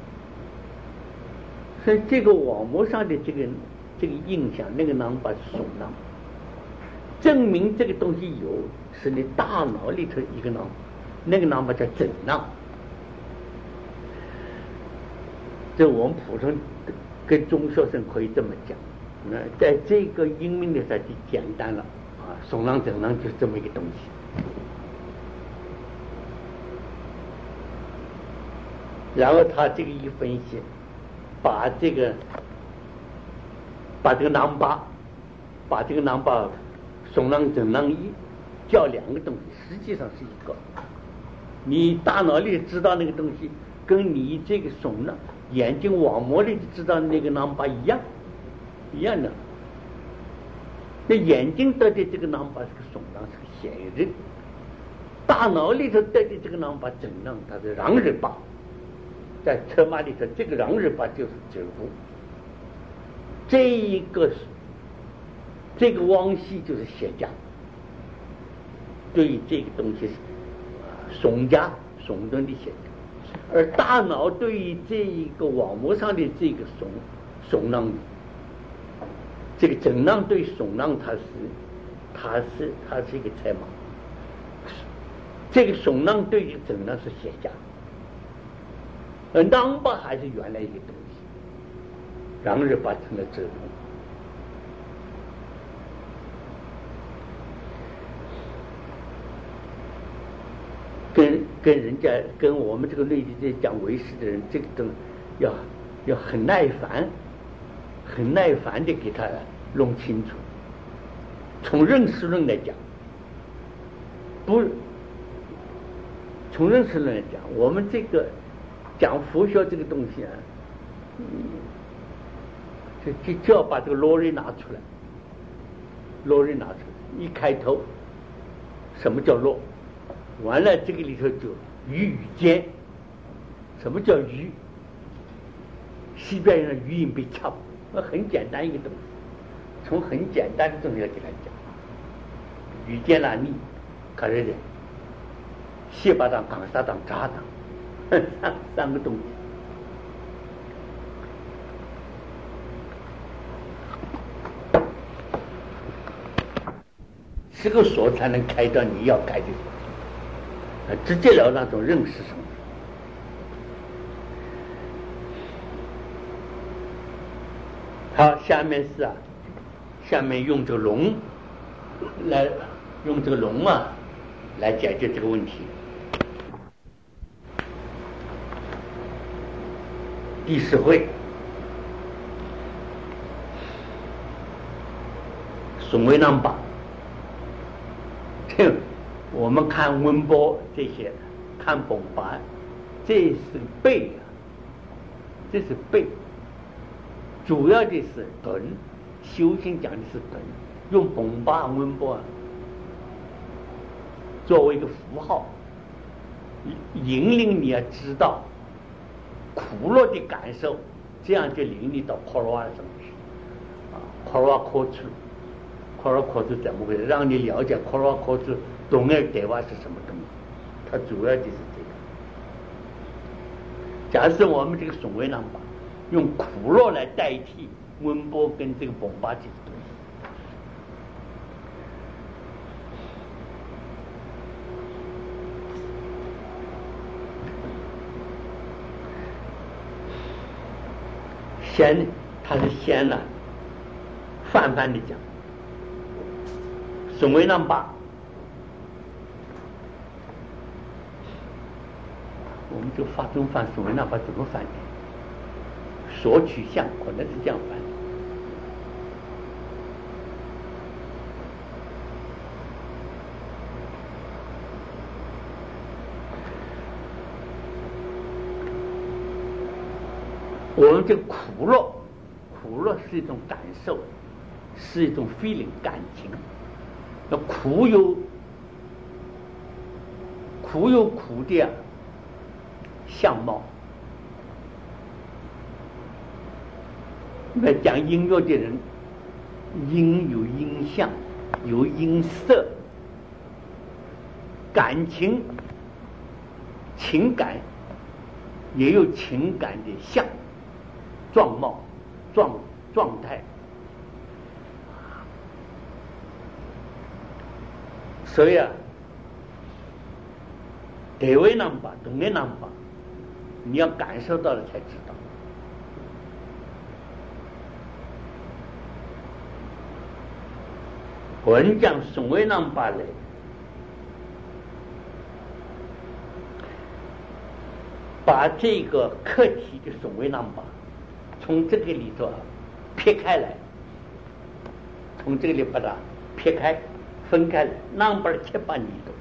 所以这个网膜上的这个印象，那个囊巴是耸囊，证明这个东西有，是你大脑里头一个囊，那个囊巴叫枕囊。这我们普通跟中学生可以这么讲，在这个英明的上就简单了耸囊枕囊就是这么一个东西。然后他这个一分析，把这个囊巴，把这个囊巴耸囊枕囊一叫两个东西，实际上是一个。你大脑里知道那个东西，跟你这个耸囊眼睛网膜里知道那个囊巴一样的。那眼睛得的这个囊巴是个耸囊，是个显人；大脑里头得的这个囊巴枕囊，它是壤日巴。在车马里头，这个壤日巴就是指物，这个汪系就是血家，对于这个东西是耸动的血家，而大脑对于这一个网膜上的这个耸囊，这个枕囊对耸囊，它是一个车马，这个耸囊对于枕囊是血家。而囊巴还是原来一个东西，壤日巴成了指物。跟我们这个内地在讲唯识的人，这个东要很耐烦的给他弄清楚。从认识论来讲，从认识论来讲，我们这个讲佛学这个东西就要把这个罗瑞拿出来，一开头什么叫罗？完了这个里头就语间，什么叫语？西边人的语音被掐，很简单一个东西，从很简单的东西来给他讲，语间啦你，看这的，西巴当、港沙当、扎当，三个东西。这个锁才能开到你要开的锁，直接了那种认识上。好，下面用这个龙来解决这个问题。第四会，损为囊巴。我们看温波这些，看本巴这是背啊，这是背，主要的是顿，修行讲的是顿，用崩巴温波作为一个符号，引领你要知道苦乐的感受，这样就领你到科罗瓦上去啊，科罗瓦科处，科罗瓦科处怎么回事？让你了解科罗瓦科处懂爱对话是什么东西，它主要就是这个。假设我们这个宋维南巴用苦乐来代替温波跟这个崩巴这个东西。先，他是先呢，泛泛的讲，宋维南巴，我们就发中翻宋维南巴怎么翻的？所取向可能是这样翻的。我们这苦乐，苦乐是一种感受，是一种 feeling 感情。那苦有苦的相貌。那讲音乐的人，音有音相，有音色，感情、情感也有情感的相。状貌、状态，所以啊，对位难吧，懂的难吧，你要感受到了才知道。我们讲宋维难吧来，把这个课题的宋维难吧。从这个里头撇开来，从这个里把它撇开、分开来，7、8里头，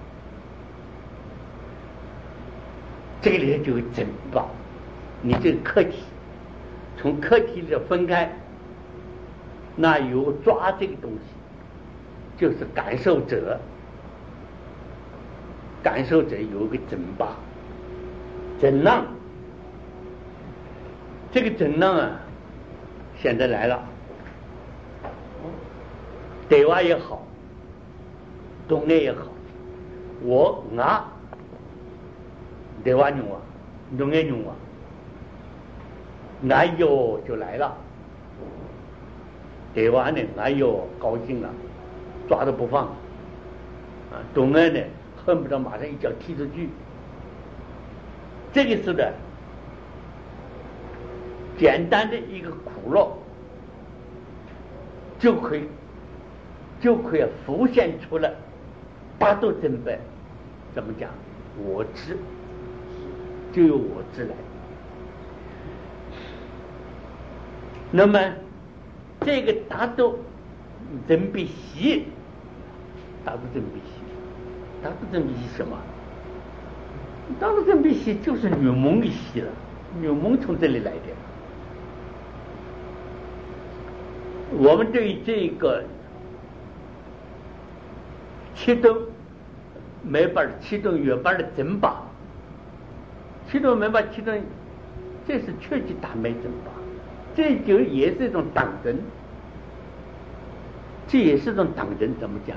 这个里头就有整个你这个课题，从课题里头分开，那有抓这个东西，就是感受者，感受者有一个整把、整浪。这个整浪啊，现在来了，对话也好，懂的也好，我对话用啊，懂的用啊，哎呦就来了，对话呢，哎呦高兴了，抓着不放，啊，懂的呢恨不得马上一脚踢出去，这个是的。简单的一个苦乐，就可以浮现出了八度真本。怎么讲？我知，就由我知来。那么这个大度真必喜，大度真必喜，大度真必喜什么？大度真必喜就是女蒙的喜了，女蒙从这里来的。我们对于这个七顿每班七顿月班的整把，七顿每班七顿，这是确实大美整把，这就也是一种党人，这也是一种党人。怎么讲？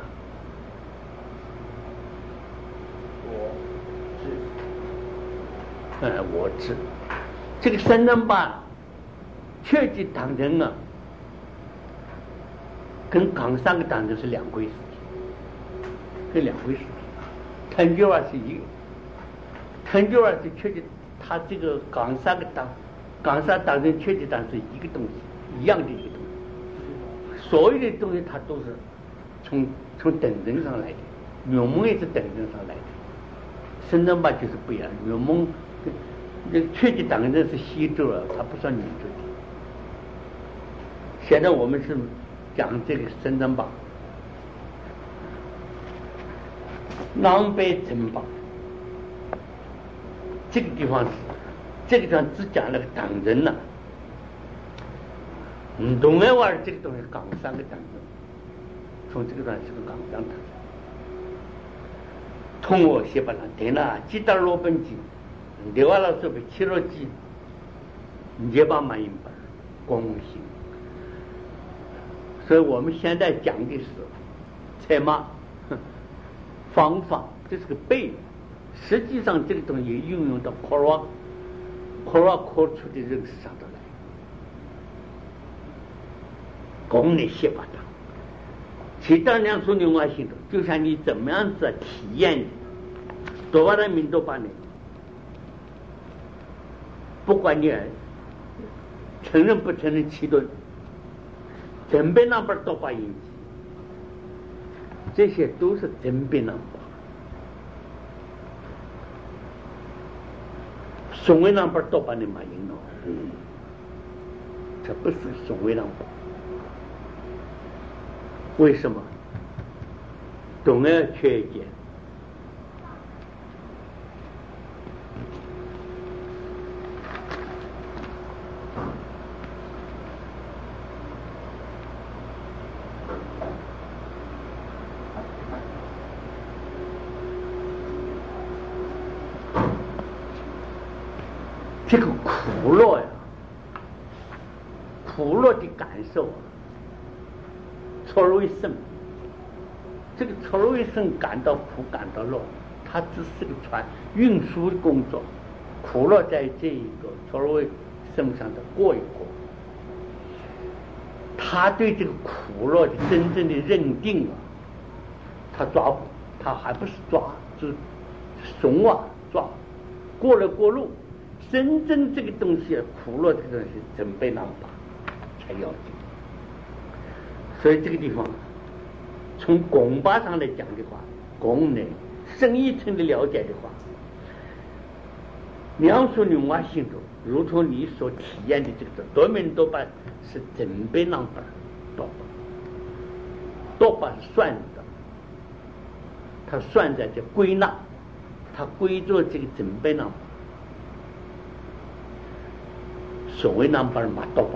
我知这个三人把确实党人啊。跟港三个党人是两回事情，跟两回事情。藤九儿是一个，藤九儿是确实，他这个港三党人确实党是一个东西，一样的一个东西。所有的东西它都是从等人上来的，女蒙也是等人上来的。深圳吧就是不一样，女蒙那确实党人是西周啊，它不算女周的。现在我们是。讲这个深圳吧，南北城吧， 这个地方只讲了个党人了。东爱话这个东西讲三个党人，从这个段是个讲上谈。通过写把它填了，几道罗本记，另外了准备七罗记，你把满印本公行。所以我们现在讲的是采马方法，这是个背。实际上这个东西也运用到科出的认识上头来，功能写把它。其他两处另外行动，就像你怎么样子体验的，多把的民都把你，不管你承认不承认七顿，准备那边多把引起，这些都是准备那边。宋维那边多把你马赢了，这不是宋维那边。为什么？东爱缺一点，这个苦乐呀，苦乐的感受错入一生，这个错入一生感到苦感到乐，它只是个运输的工作，苦乐在这一个错入一生上的过一过，他对这个苦乐的真正的认定啊，他还不是抓，是怂啊抓，过路，真正这个东西苦乐这个东西准备难把才要紧。所以这个地方从功法上来讲的话，功能深一层的了解的话，描述另外性质，如同你所体验的这个多面多半是准备难把多半是算的，他算在这归纳，他归作这个准备难把，所谓难把马多把。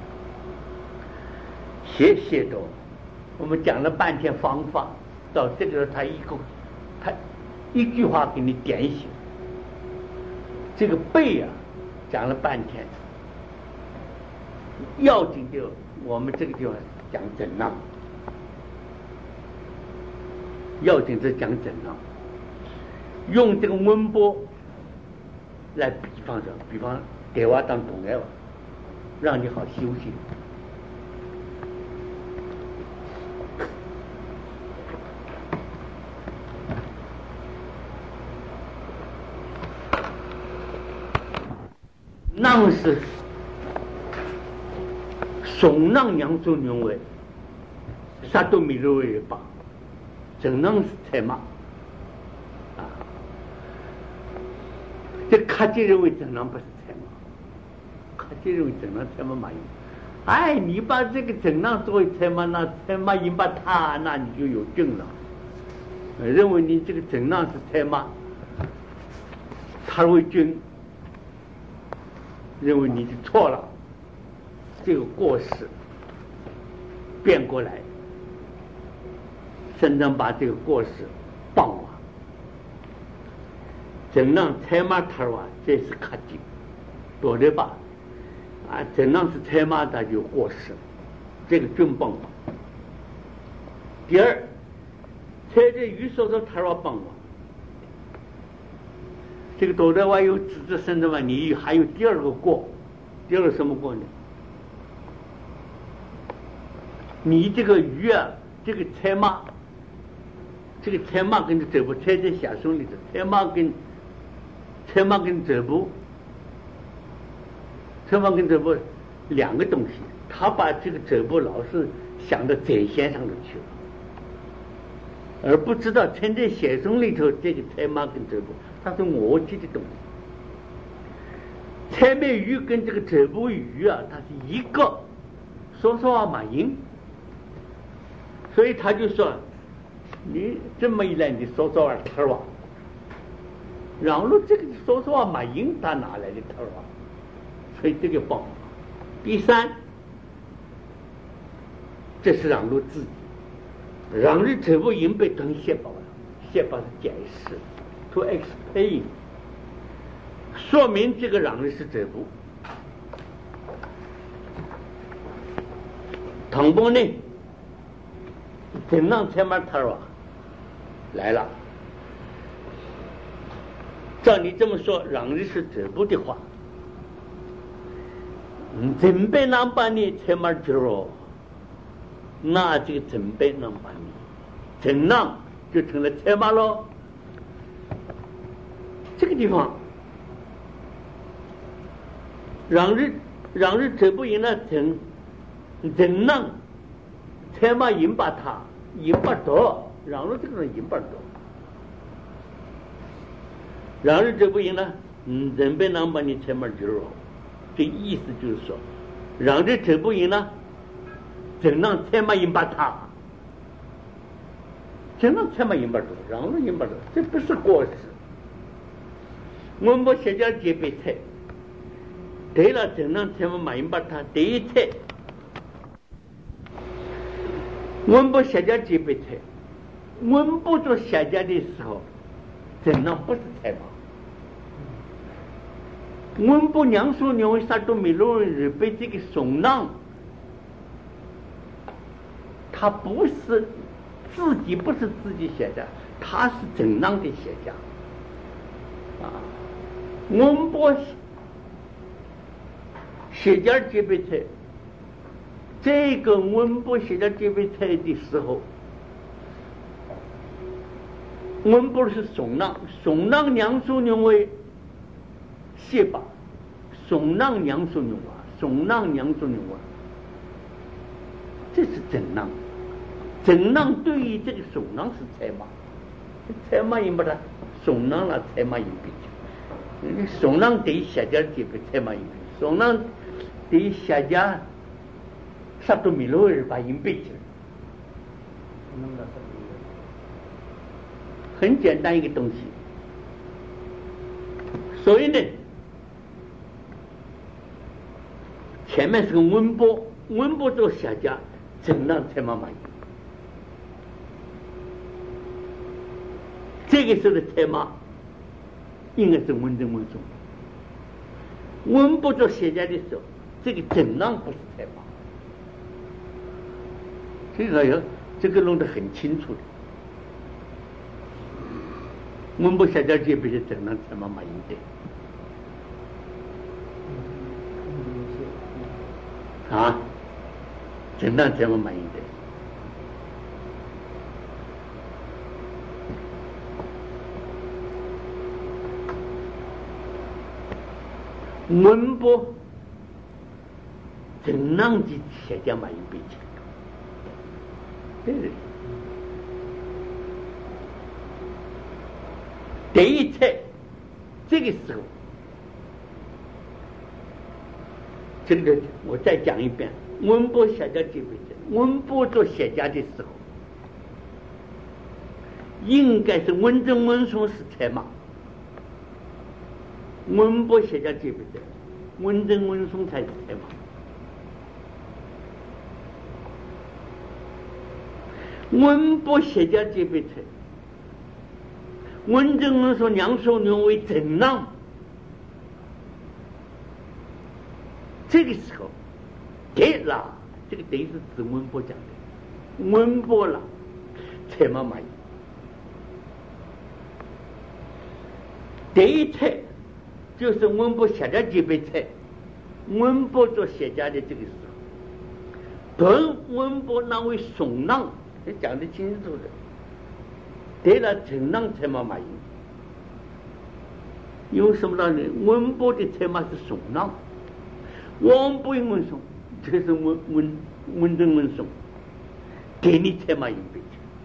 写的，我们讲了半天方法，到这个他一句话给你点醒。这个背啊，讲了半天，要紧的我们这个地方讲诊浪，要紧是讲诊浪，用这个温波来比方给我当动爱，让你好休息。浪是松浪扬州认为啥都没认为吧，正浪是采马啊，这客家认为正浪不是采马，客家认为正浪采马马赢。哎，你把这个正浪作为采马，那采马赢把他，那你就有劲了。认为你这个正浪是采马，他为君。认为你就错了，这个过失变过来，真正把这个过失放完，正让采马头啊，这是客气，多的吧？啊，正让是采马他就过失，这个准帮忙。第二，采这鱼手的头啊帮忙。这个多的话有资质生的话，你还有第二个过，第二个什么过呢？你这个鱼啊，这个采马，这个采马跟这部采在下手里头，采马跟这部两个东西，他把这个这部老是想到在线上头去了，而不知道存在写生里头这个采马跟这部。它是我记的东西，采梅鱼跟这个这部鱼啊，它是一个说话马赢，所以他就说，你这么一来，你说话头啊， 让路这个说实话马英他哪来的头啊？所以这个帮。第三，这是让路自己，让日这部已经被等写报了，写报是解释 ，to explain， 说明这个让日是这部。同步呢，怎样才嘛头啊？来了。照你这么说，让日是这部的话，准备能把你才嘛头哦，那这个准备能把你，怎样就成了才嘛喽？这个地方，让日这部人呢怎样才嘛引把他引把多，让日这个人引把多。让日这不行呢，人别能把你才嘛就了，这意思就是说，让日这不行呢，怎样才嘛引把他，怎样才嘛引把多，让日引把多，这不是过失。我们学家结备菜，对了，怎样才嘛引把他？第一菜，我们学家结备菜，我们不做学家的时候，怎样不是菜嘛？我们不娘说认为啥都没路人被这个怂囊，他不是自己不是自己写的，他是怎样的写家啊？我们不写家这杯菜，这个我们不写家这杯菜的时候，我们不是怂囊娘说认为写吧，怂囊娘说认为怂囊娘说认为，这是真囊。真囊对于这个怂囊是才嘛，才嘛引不他怂囊了，才嘛引比较。怂囊对下家这个才嘛引比，怂囊对下家啥都没路人把引比较。很简单一个东西，所以呢，前面是个温波做下家，真囊才嘛满意。这个时候的才嘛，应该是温正温松。温波做下家的时候，这个真囊不是才嘛，这个弄得很清楚的。温波下家这边的真囊才嘛满意的。啊，真囊才嘛满意的。温波真囊的下家满意被切，对对。第一次，这个时候，这个我再讲一遍，温波下家这辈子，温波做下家的时候，应该是温正温松是才嘛。温波下家这辈子，温正温松才是才嘛。温波下家这辈子。温正温说娘说认为真囊，这个时候对了，这个对是指温波讲的，温波了才嘛满意。第一菜就是温波写家这杯菜，温波做写家的这个时候，本温波那位怂囊，这讲得清楚的。对了，真囊才嘛满意，因为什么道理？温波的才嘛是怂囊，王不用温松，这是温正温松，给你才嘛应备，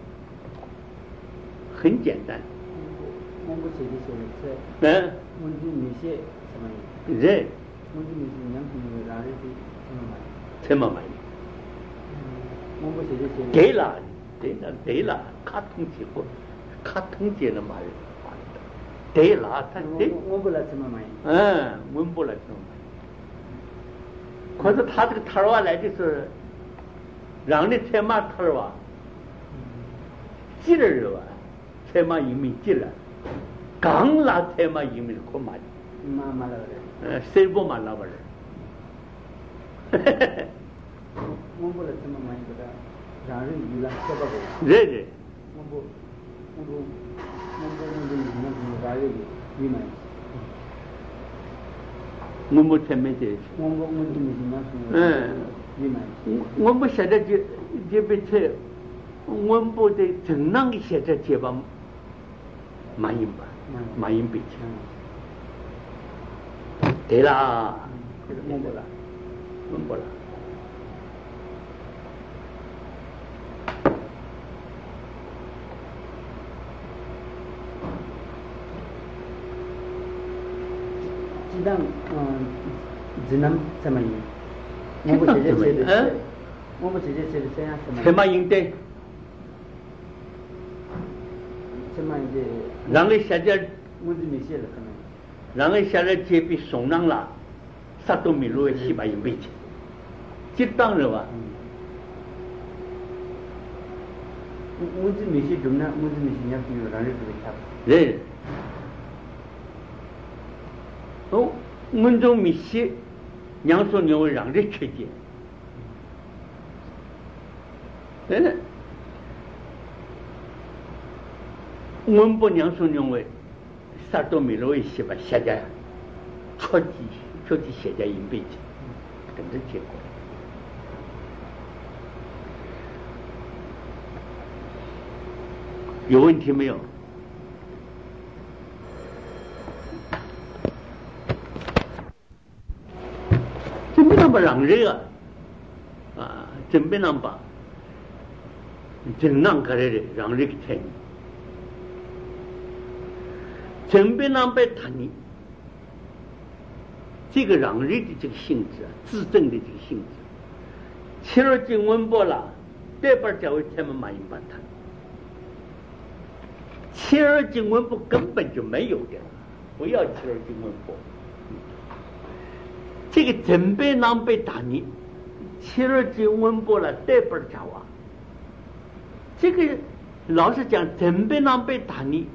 很简单。 温波写的写的菜，温正没写什么意思？ 对， 温正没写娘朋友哪里的才嘛满意。 温波写的写的。 对了，卡通结果。他统计了嘛人， 对了，他对， 我不来这么买。 我不来这么买。可是他这个摊儿来的是，让的车马摊儿哇，几人哇，车马移民几人，刚拿车马移民可买的。 买了的。 谁不买了不是？ 我不来这么买这个，让人娱乐小宝贝。 对。 我不哪有你买？ 我没前面这。 我就没什么。你买？ 我们现在就被车，我们不得正当的现在结吧，满银吧，满银币钱。对啦，我不了。 鸡蛋，只能这么赢。我不直接写的，这样什么？ 怎么赢的？ 怎么的？ 让你现在， 我就没写了，可能。 让你现在这笔送上了，10多米路7万银币钱，这当然吧。 我就没写中呢，我就没写要比如让人这个差。 对。我就没写，娘说认为让人吃的。我们不娘说认为10多米路7万现在出的现在银币钱，跟着结果。有问题没有？真没那么让人真没那么真让个人让人给听，真没那么他呢？这个让人的这个性质自证的这个性质，7斤文博了，这边教会他们满银半谈。7斤文博根本就没有的，不要7斤文博。这个真被南北打你，7斤文博了，这边教啊。这个老实讲，真被南北打你，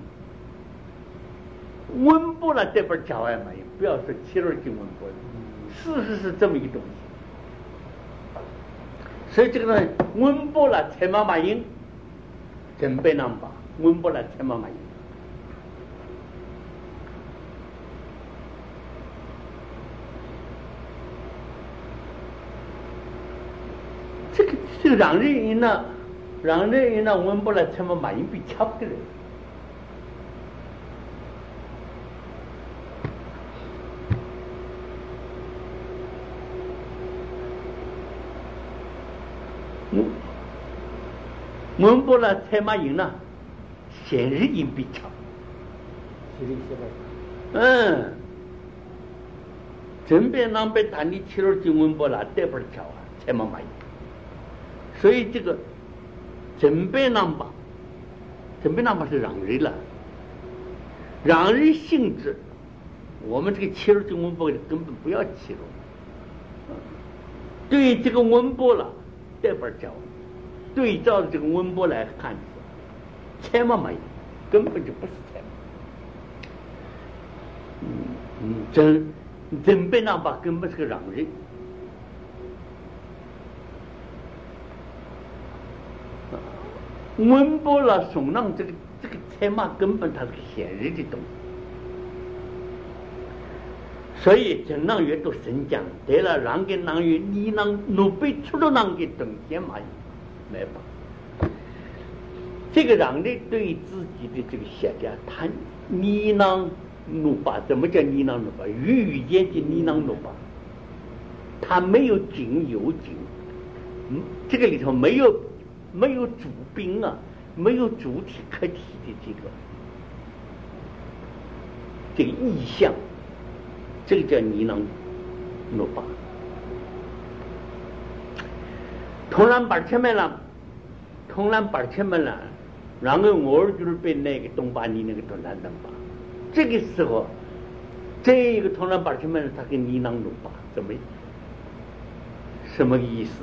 文博了这边教啊嘛，不要说7斤文博，事实是这么一个东西。所以这个呢，文博了才嘛赢，真被南北。文博了才嘛赢，这个让人赢了文博了才嘛赢比差不多。文博了才嘛赢了。现日银币强，真别南北打你7斤文博了，这边强啊，才嘛买。所以这个真别南北是让人了，让人性质，我们这个7斤文博根本不要7了。对于这个文博了，这边强，对照这个文博来看。财嘛没有，根本就不是财嘛。真被那把根本是个让人。文博了送让这个财嘛根本它是个现实的东西。所以真让越多神讲，对了，让给让越你让努被出了让给东西嘛，没办法。这个让人对于自己的这个写家，他你囊怒拔，怎么叫你囊怒拔？语言的你囊怒拔，他没有景有景，这个里头没有主宾啊，没有主体客体的这个意象，这个叫你囊怒拔。同然把前面了，让我就是被那个东巴你那个东南东巴， 这个时候，这一个同仁板前面他跟尼囊鲁巴什么意思？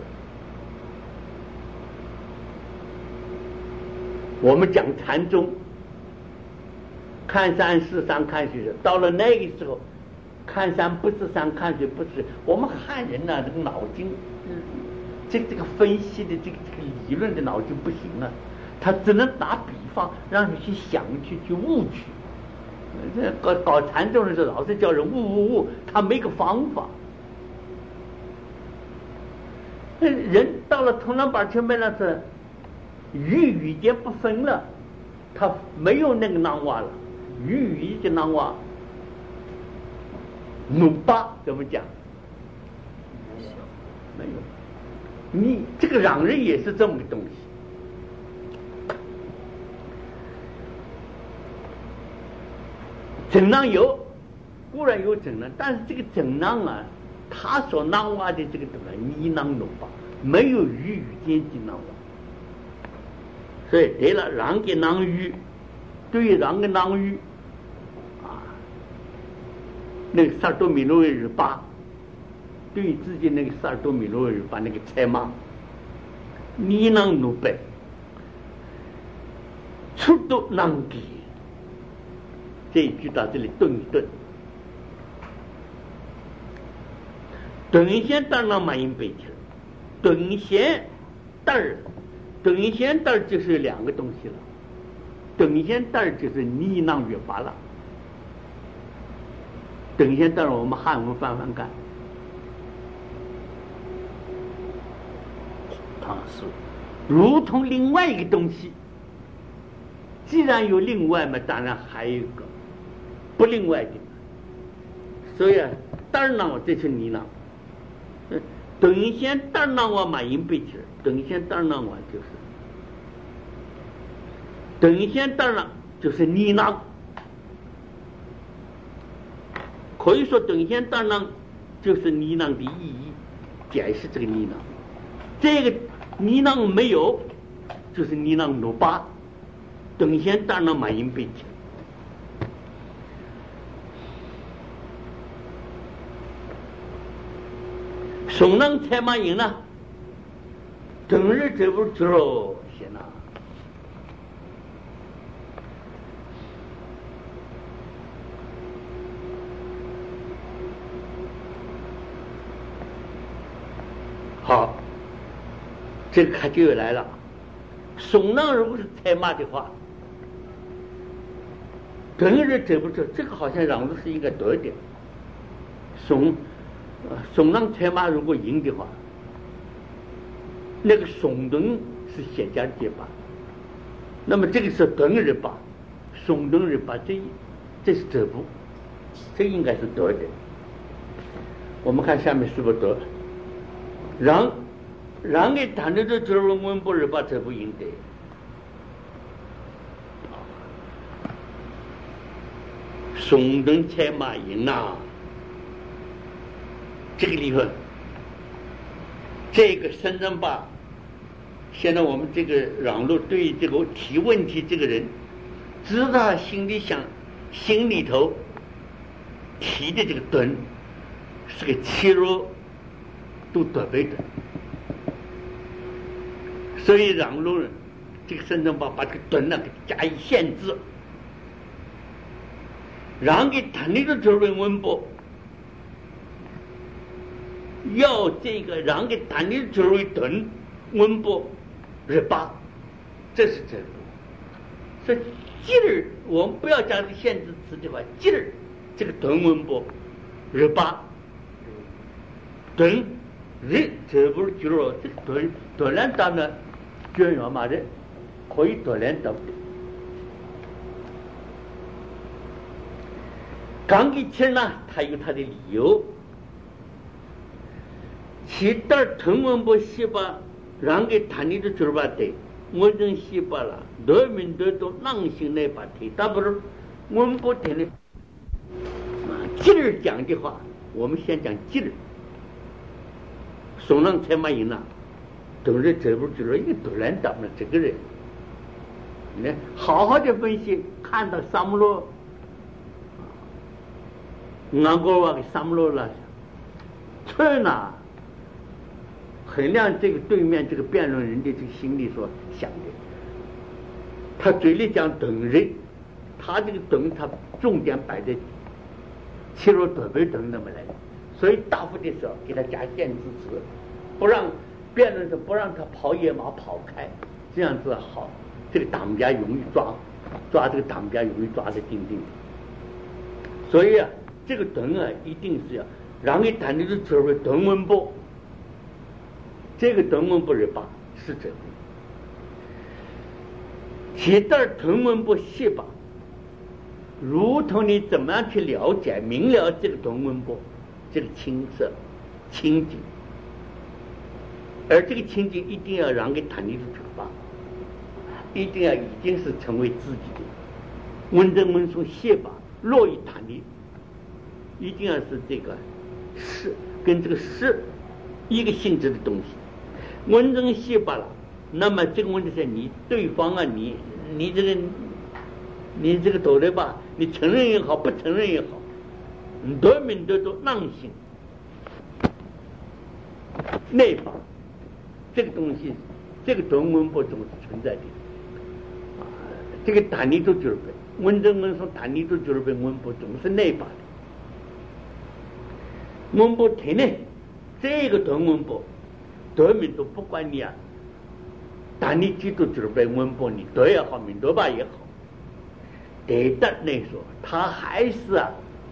我们讲禅宗，看山是山，看水是，到了那个时候，看山不是山，看水不是水。我们汉人呢，这个脑筋，这个分析的这个理论的脑筋不行啊，他只能打比方，让你去想去悟去。这搞禅宗的时候，老是叫人悟，他没个方法。人到了同仁板前面那是语间不分了，他没有那个囊瓦了，语的囊瓦，努巴怎么讲？没有。你这个嚷人也是这么个东西。整囊有，固然有整囊，但是这个整囊啊，他所囊瓦的这个东西，尼囊努巴，没有语间的囊瓦。所以对了，让给囊语，对于让给囊语啊，那个萨多米诺维日巴，对于自己那个萨多米诺维日巴那个菜嘛，尼囊努贝，出都囊给。这一句到这里顿一顿，顿先当然满音背起来，顿先就是两个东西了，顿先就是尼囊约法了，顿先我们汉文翻看，它是如同另外一个东西，既然有另外嘛，当然还有一个不另外的，所以当然我这是尼囊，顿先当然我满音背起来，顿先当然我就是。顿先当然就是尼囊，可以说顿先当然就是尼囊的意义，解释这个尼囊。这个尼囊没有，就是尼囊努巴，顿先当然满音背起来。松囊才马赢呢，等日这不知道写呢。好，这个可就又来了。松囊如果是采马的话，等日这不知，这个好像让路是应该多一点。松囊采马如果赢的话，那个松顿是写家结巴，那么这个是等日巴，松顿日巴，这是这部，这应该是多一点。我们看下面是不是多？让给谈的这就是文不日巴这不应得。松顿采马赢呐，这个地方，这个深圳吧，现在我们这个让路对于这个提问题这个人，知道他心里头提的这个顿是个切入都得背的，所以让路人这个深圳吧把这个顿呢给加以限制，让给谈那个责任文博。要这个让给谈的责任顿文博日巴，这是这个。所以今儿我们不要讲这个限制词的话，今儿这个顿文博日巴顿日这不是就说这个顿然当呢，卷圆嘛的可以顿然当。刚给切呢，它有它的理由。其他腾文不西巴，让给谈你的嘴巴的，我真西巴了，多民多都狼性来把提，但不是我们不听的。今儿讲的话，我们先讲今儿。松浪才马赢了，等着这不就是一个突然当的这个人，你好好的分析，看到萨姆罗俺国话给三路了，这呢衡量这个对面这个辩论人的这个心里所想的，他嘴里讲等人，他这个等他重点摆在切入特别等那么来，所以答复的时候给他加限制词，不让辩论的不让他跑野马跑开，这样子好，这个党家容易抓这个党家容易抓得定定。所以啊，这个等啊一定是要让你谈的是词汇等文波，这个等文波是吧是这个。写的等文波写吧，如同你怎么样去了解明了这个等文波这个青色情景，而这个情景一定要让给谈的是这个吧，一定要已经是成为自己的文正文颂写吧乐意谈的，一定要是这个是跟这个是一个性质的东西。文正写吧了，那么这个问题是你对方啊，你这个道理吧，你承认也好，不承认也好，得名得都囊性内法，这个东西，这个中文不总是存在的。这个谈理都就是被文正文说谈理都就是被文不总是内法的。文不听呢，这个中文不得名都不管你啊。但你基督就是被文波，你得也好，明得吧也好，得的那说他还是啊，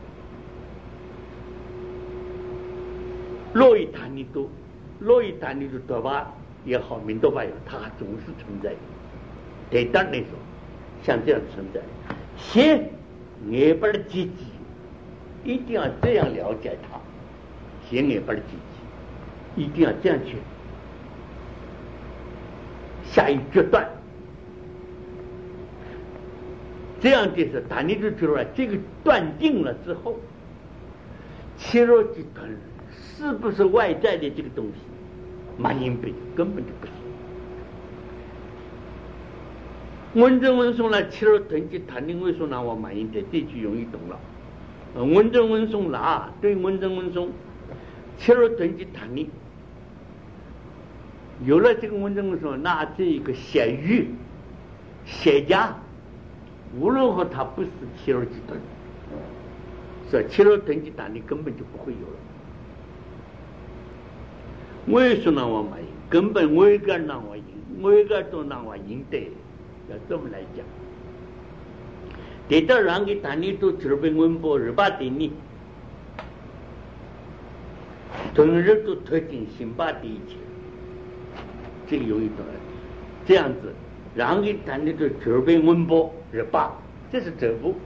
乐意谈你都得吧也好，明得吧也好，他总是存在的。得的那说像这样存在，先外边的积极，一定要这样了解他，先外边的积极，一定要这样去。下一决断，这样的是打你就知道这个断定了之后，切入集团是不是外在的这个东西，蛮硬背根本就不行。文正文颂呢，切入团结谈定为说呢，我蛮硬的这句容易懂了。文正文颂啦，对文正文颂，切入团结谈定。有了这个文正文颂，那这一个写语写家无论如何他不是切入集团，所以切入团结谈定根本就不会有了。为什么我买赢？根本我一个让我赢，我一个都让我赢的，要这么来讲。得到让给谈定都准备文波日巴的你，同日都特进新巴的一切。这个容易懂了，这样子，让给谈的就准备文波日巴，这是这步。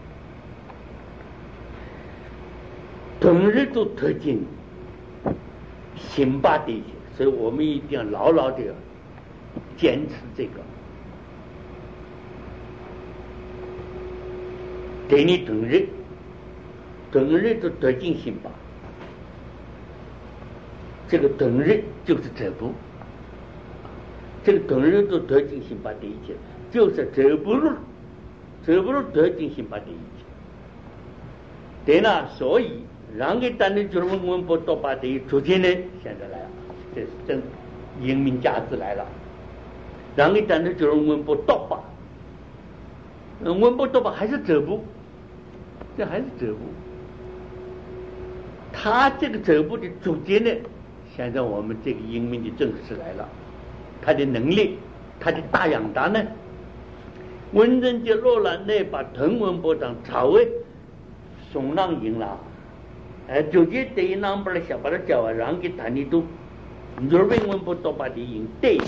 同日都特进新巴的一切，所以我们一定要牢牢的坚持这个。给你同日都特进新巴，这个同日就是这步。这个同日都得进行把的一切，就是这不入得进行把的一切。对了，所以让给单的就是文波多把的出现呢，现在来了，这是真英明价值来了。让给单的就是文波多把，文波多把还是这步，这还是这步。他这个这步的主见呢，现在我们这个英明的正式来了。他的能力，他的大养大呢？文正节落了那把藤文波长朝位送上赢了，就接对南边的小把的叫啊，让给谈的都，若为文波多把的赢对，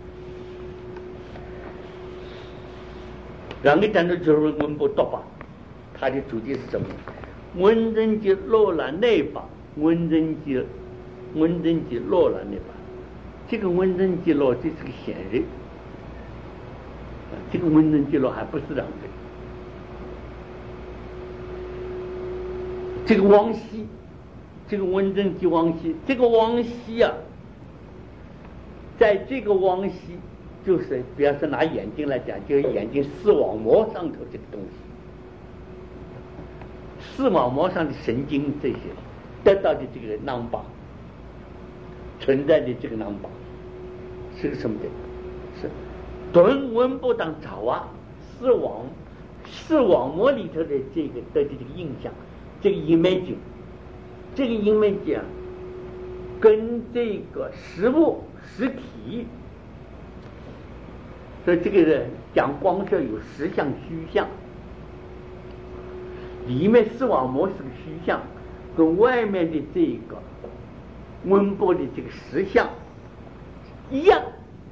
让给谈的就是文波多把，他的主题是什么？文正节落了那把，文正节落了那把。这个文正记录这是个显日，这个文正记录还不是两个。这个王羲，这个文正记王羲，这个王羲啊，在这个王羲就是，比方说拿眼睛来讲，就是眼睛视网膜上头这个东西， 视网膜上的神经这些得到的这个囊巴存在的这个囊巴是个什么的？是臀温波当爪啊，视网膜里头的这个得的这个印象，这个 image， 这个 image 啊，跟这个实体，所以这个人讲光学有实相虚相，里面视网膜是个虚像，跟外面的这个温波的这个实相一样，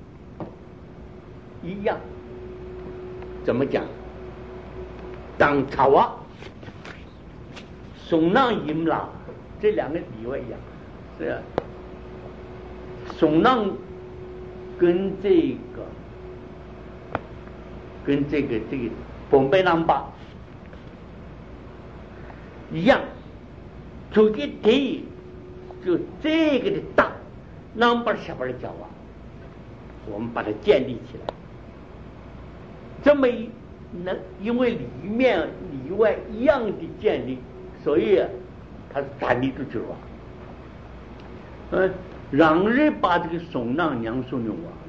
怎么讲？当草啊，松浪阴啦，这两个地位一样，是啊，松浪跟这个崩贝囊巴一样，就这地就这个的大囊巴下边的角啊，我们把它建立起来。这么因为里面里外一样的建立，所以它是弹力的球啊。让人把这个松囊娘松用啊，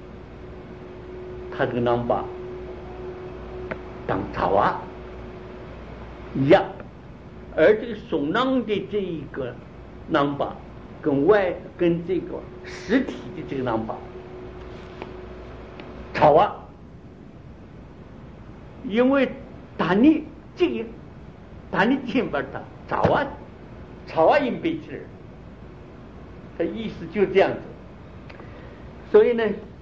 它这个囊巴当草啊一样，而这个松囊的这一个囊巴跟这个实体的这个囊巴草啊，因为弹力这个弹力进不它草啊引背起来，它意思就这样子。所以呢，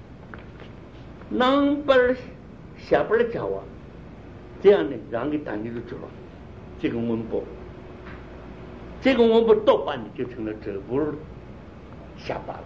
囊巴下边的脚啊，这样呢，让给弹力就走了。这个温波多半就成了这部下巴了。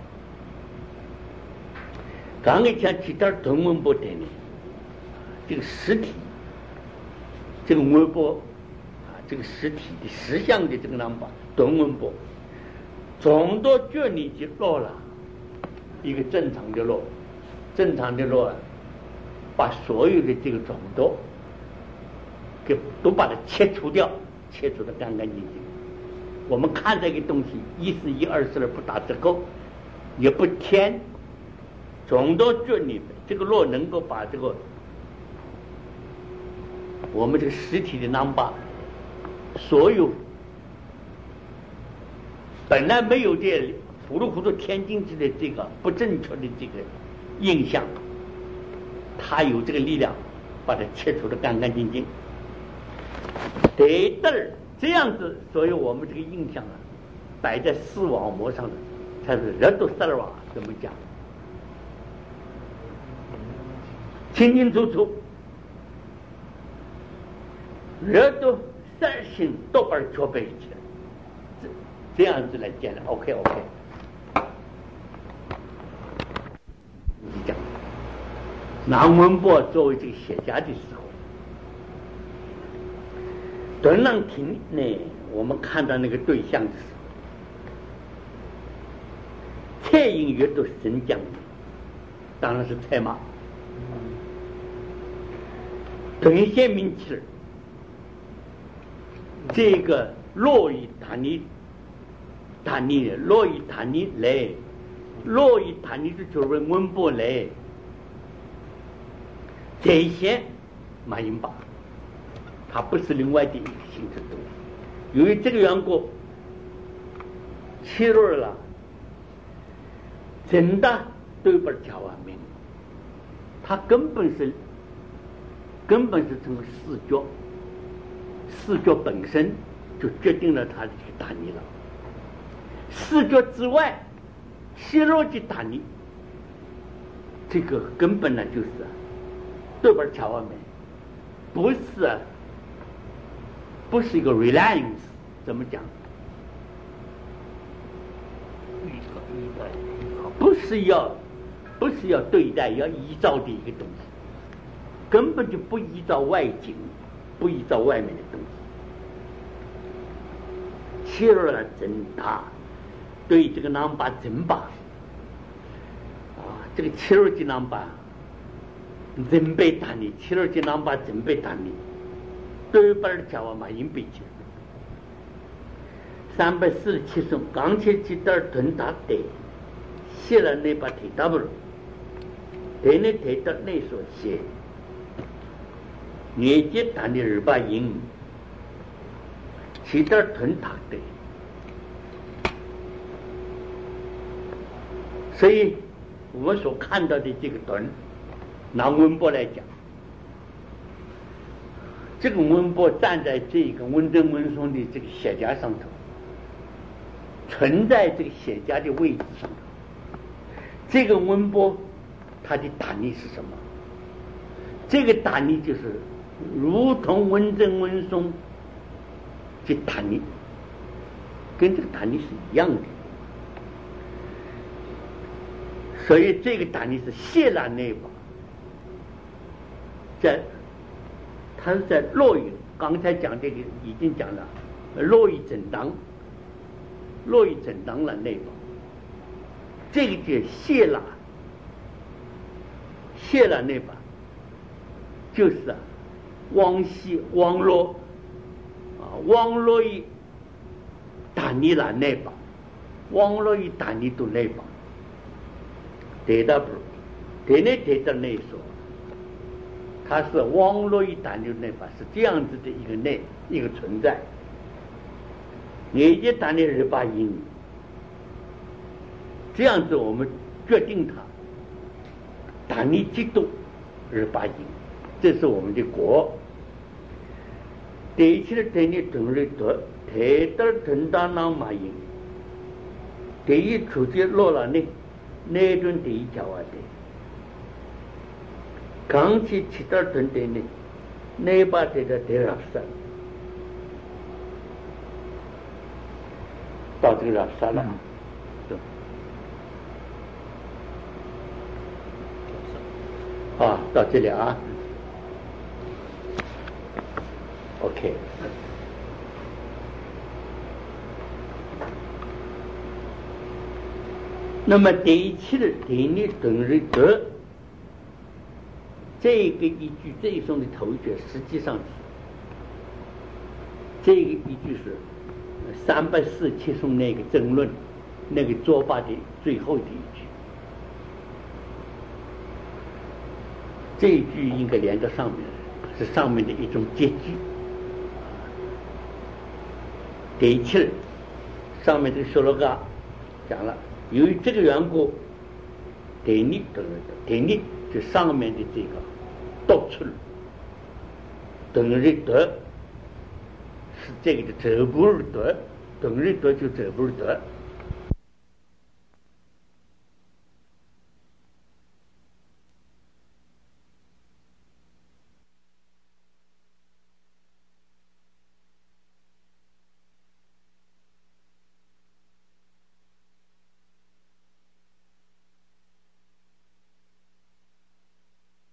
刚才讲其他同温波点呢，这个实体，这个温波啊，这个实体的实相的这个囊巴同温波，总到这里就落了一个正常的落啊，把所有的这个肿多都把它切除的干干净净。我们看这个东西1:1 2:2不打折扣，也不添，总到这里这个络能够把这个我们这个实体的囊巴所有本来没有这糊里糊涂添进去的这个不正确的这个印象，它有这个力量把它切除的干干净净。对的，这样子，所以我们这个印象啊，摆在视网膜上的，才是热度塞尔瓦怎么讲，清清楚楚，热度三性都把它确备起来，这样子来建立。OK， 你讲，拿温波作为这个写家的时候。短浪亭呢，我们看到那个对象的时候，蔡英阅读神将，当然是蔡马。屯县民气，这个洛伊塔尼来，洛伊塔尼的就是温波来，这些马英巴。它不是另外的一个形成东西，由于这个缘故，切入了，真的对不条完命，它根本是成为视觉本身就决定了它的这个打力了。视觉之外，切入的打力，这个根本呢就是对不条完命，不是一个 reliance， 怎么讲？不是要对待，要依照的一个东西，根本就不依照外景，不依照外面的东西。切入了真大，对这个囊巴真把啊，这个切入的囊巴真被打力，切入的囊巴真被打力。对把它讲完嘛，引背起来， 347颂刚切起点顿达得写了那把提达不了得那提达那所写业界谈的日巴音起点顿达得所以我们所看到的这个顿拿文波来讲这个文波站在这个文正文松的这个写家上头存在这个写家的位置上头这个文波它的打力是什么这个打力就是如同文正文松的打力跟这个打力是一样的所以这个打力是谢兰那把他是在洛邑刚才讲这个已经讲了洛邑整当了那把这个叫谢拉那把就是汪洛邑打尼了那把汪洛邑打尼都那把得到不得那说它是汪洛邑打尼那把是这样子的一个存在业界打尼日巴音这样子我们决定它打尼基督日巴音这是我们的国第一次打尼等日德提达腾达那马音第一出去落了那顿第一条啊的刚去起达腾的那把这个得了山到这个山了到这里啊 OK 那么第一期的第二等日德这个依据这一颂的头句实际上这个依据是347颂那个争论那个做法的最后的一句这一句应该连到上面是上面的一种结句第一期上面这个修罗嘎讲了由于这个缘故第二就上面的这个读出等日德是这个的泽布尔德等日德就泽布尔德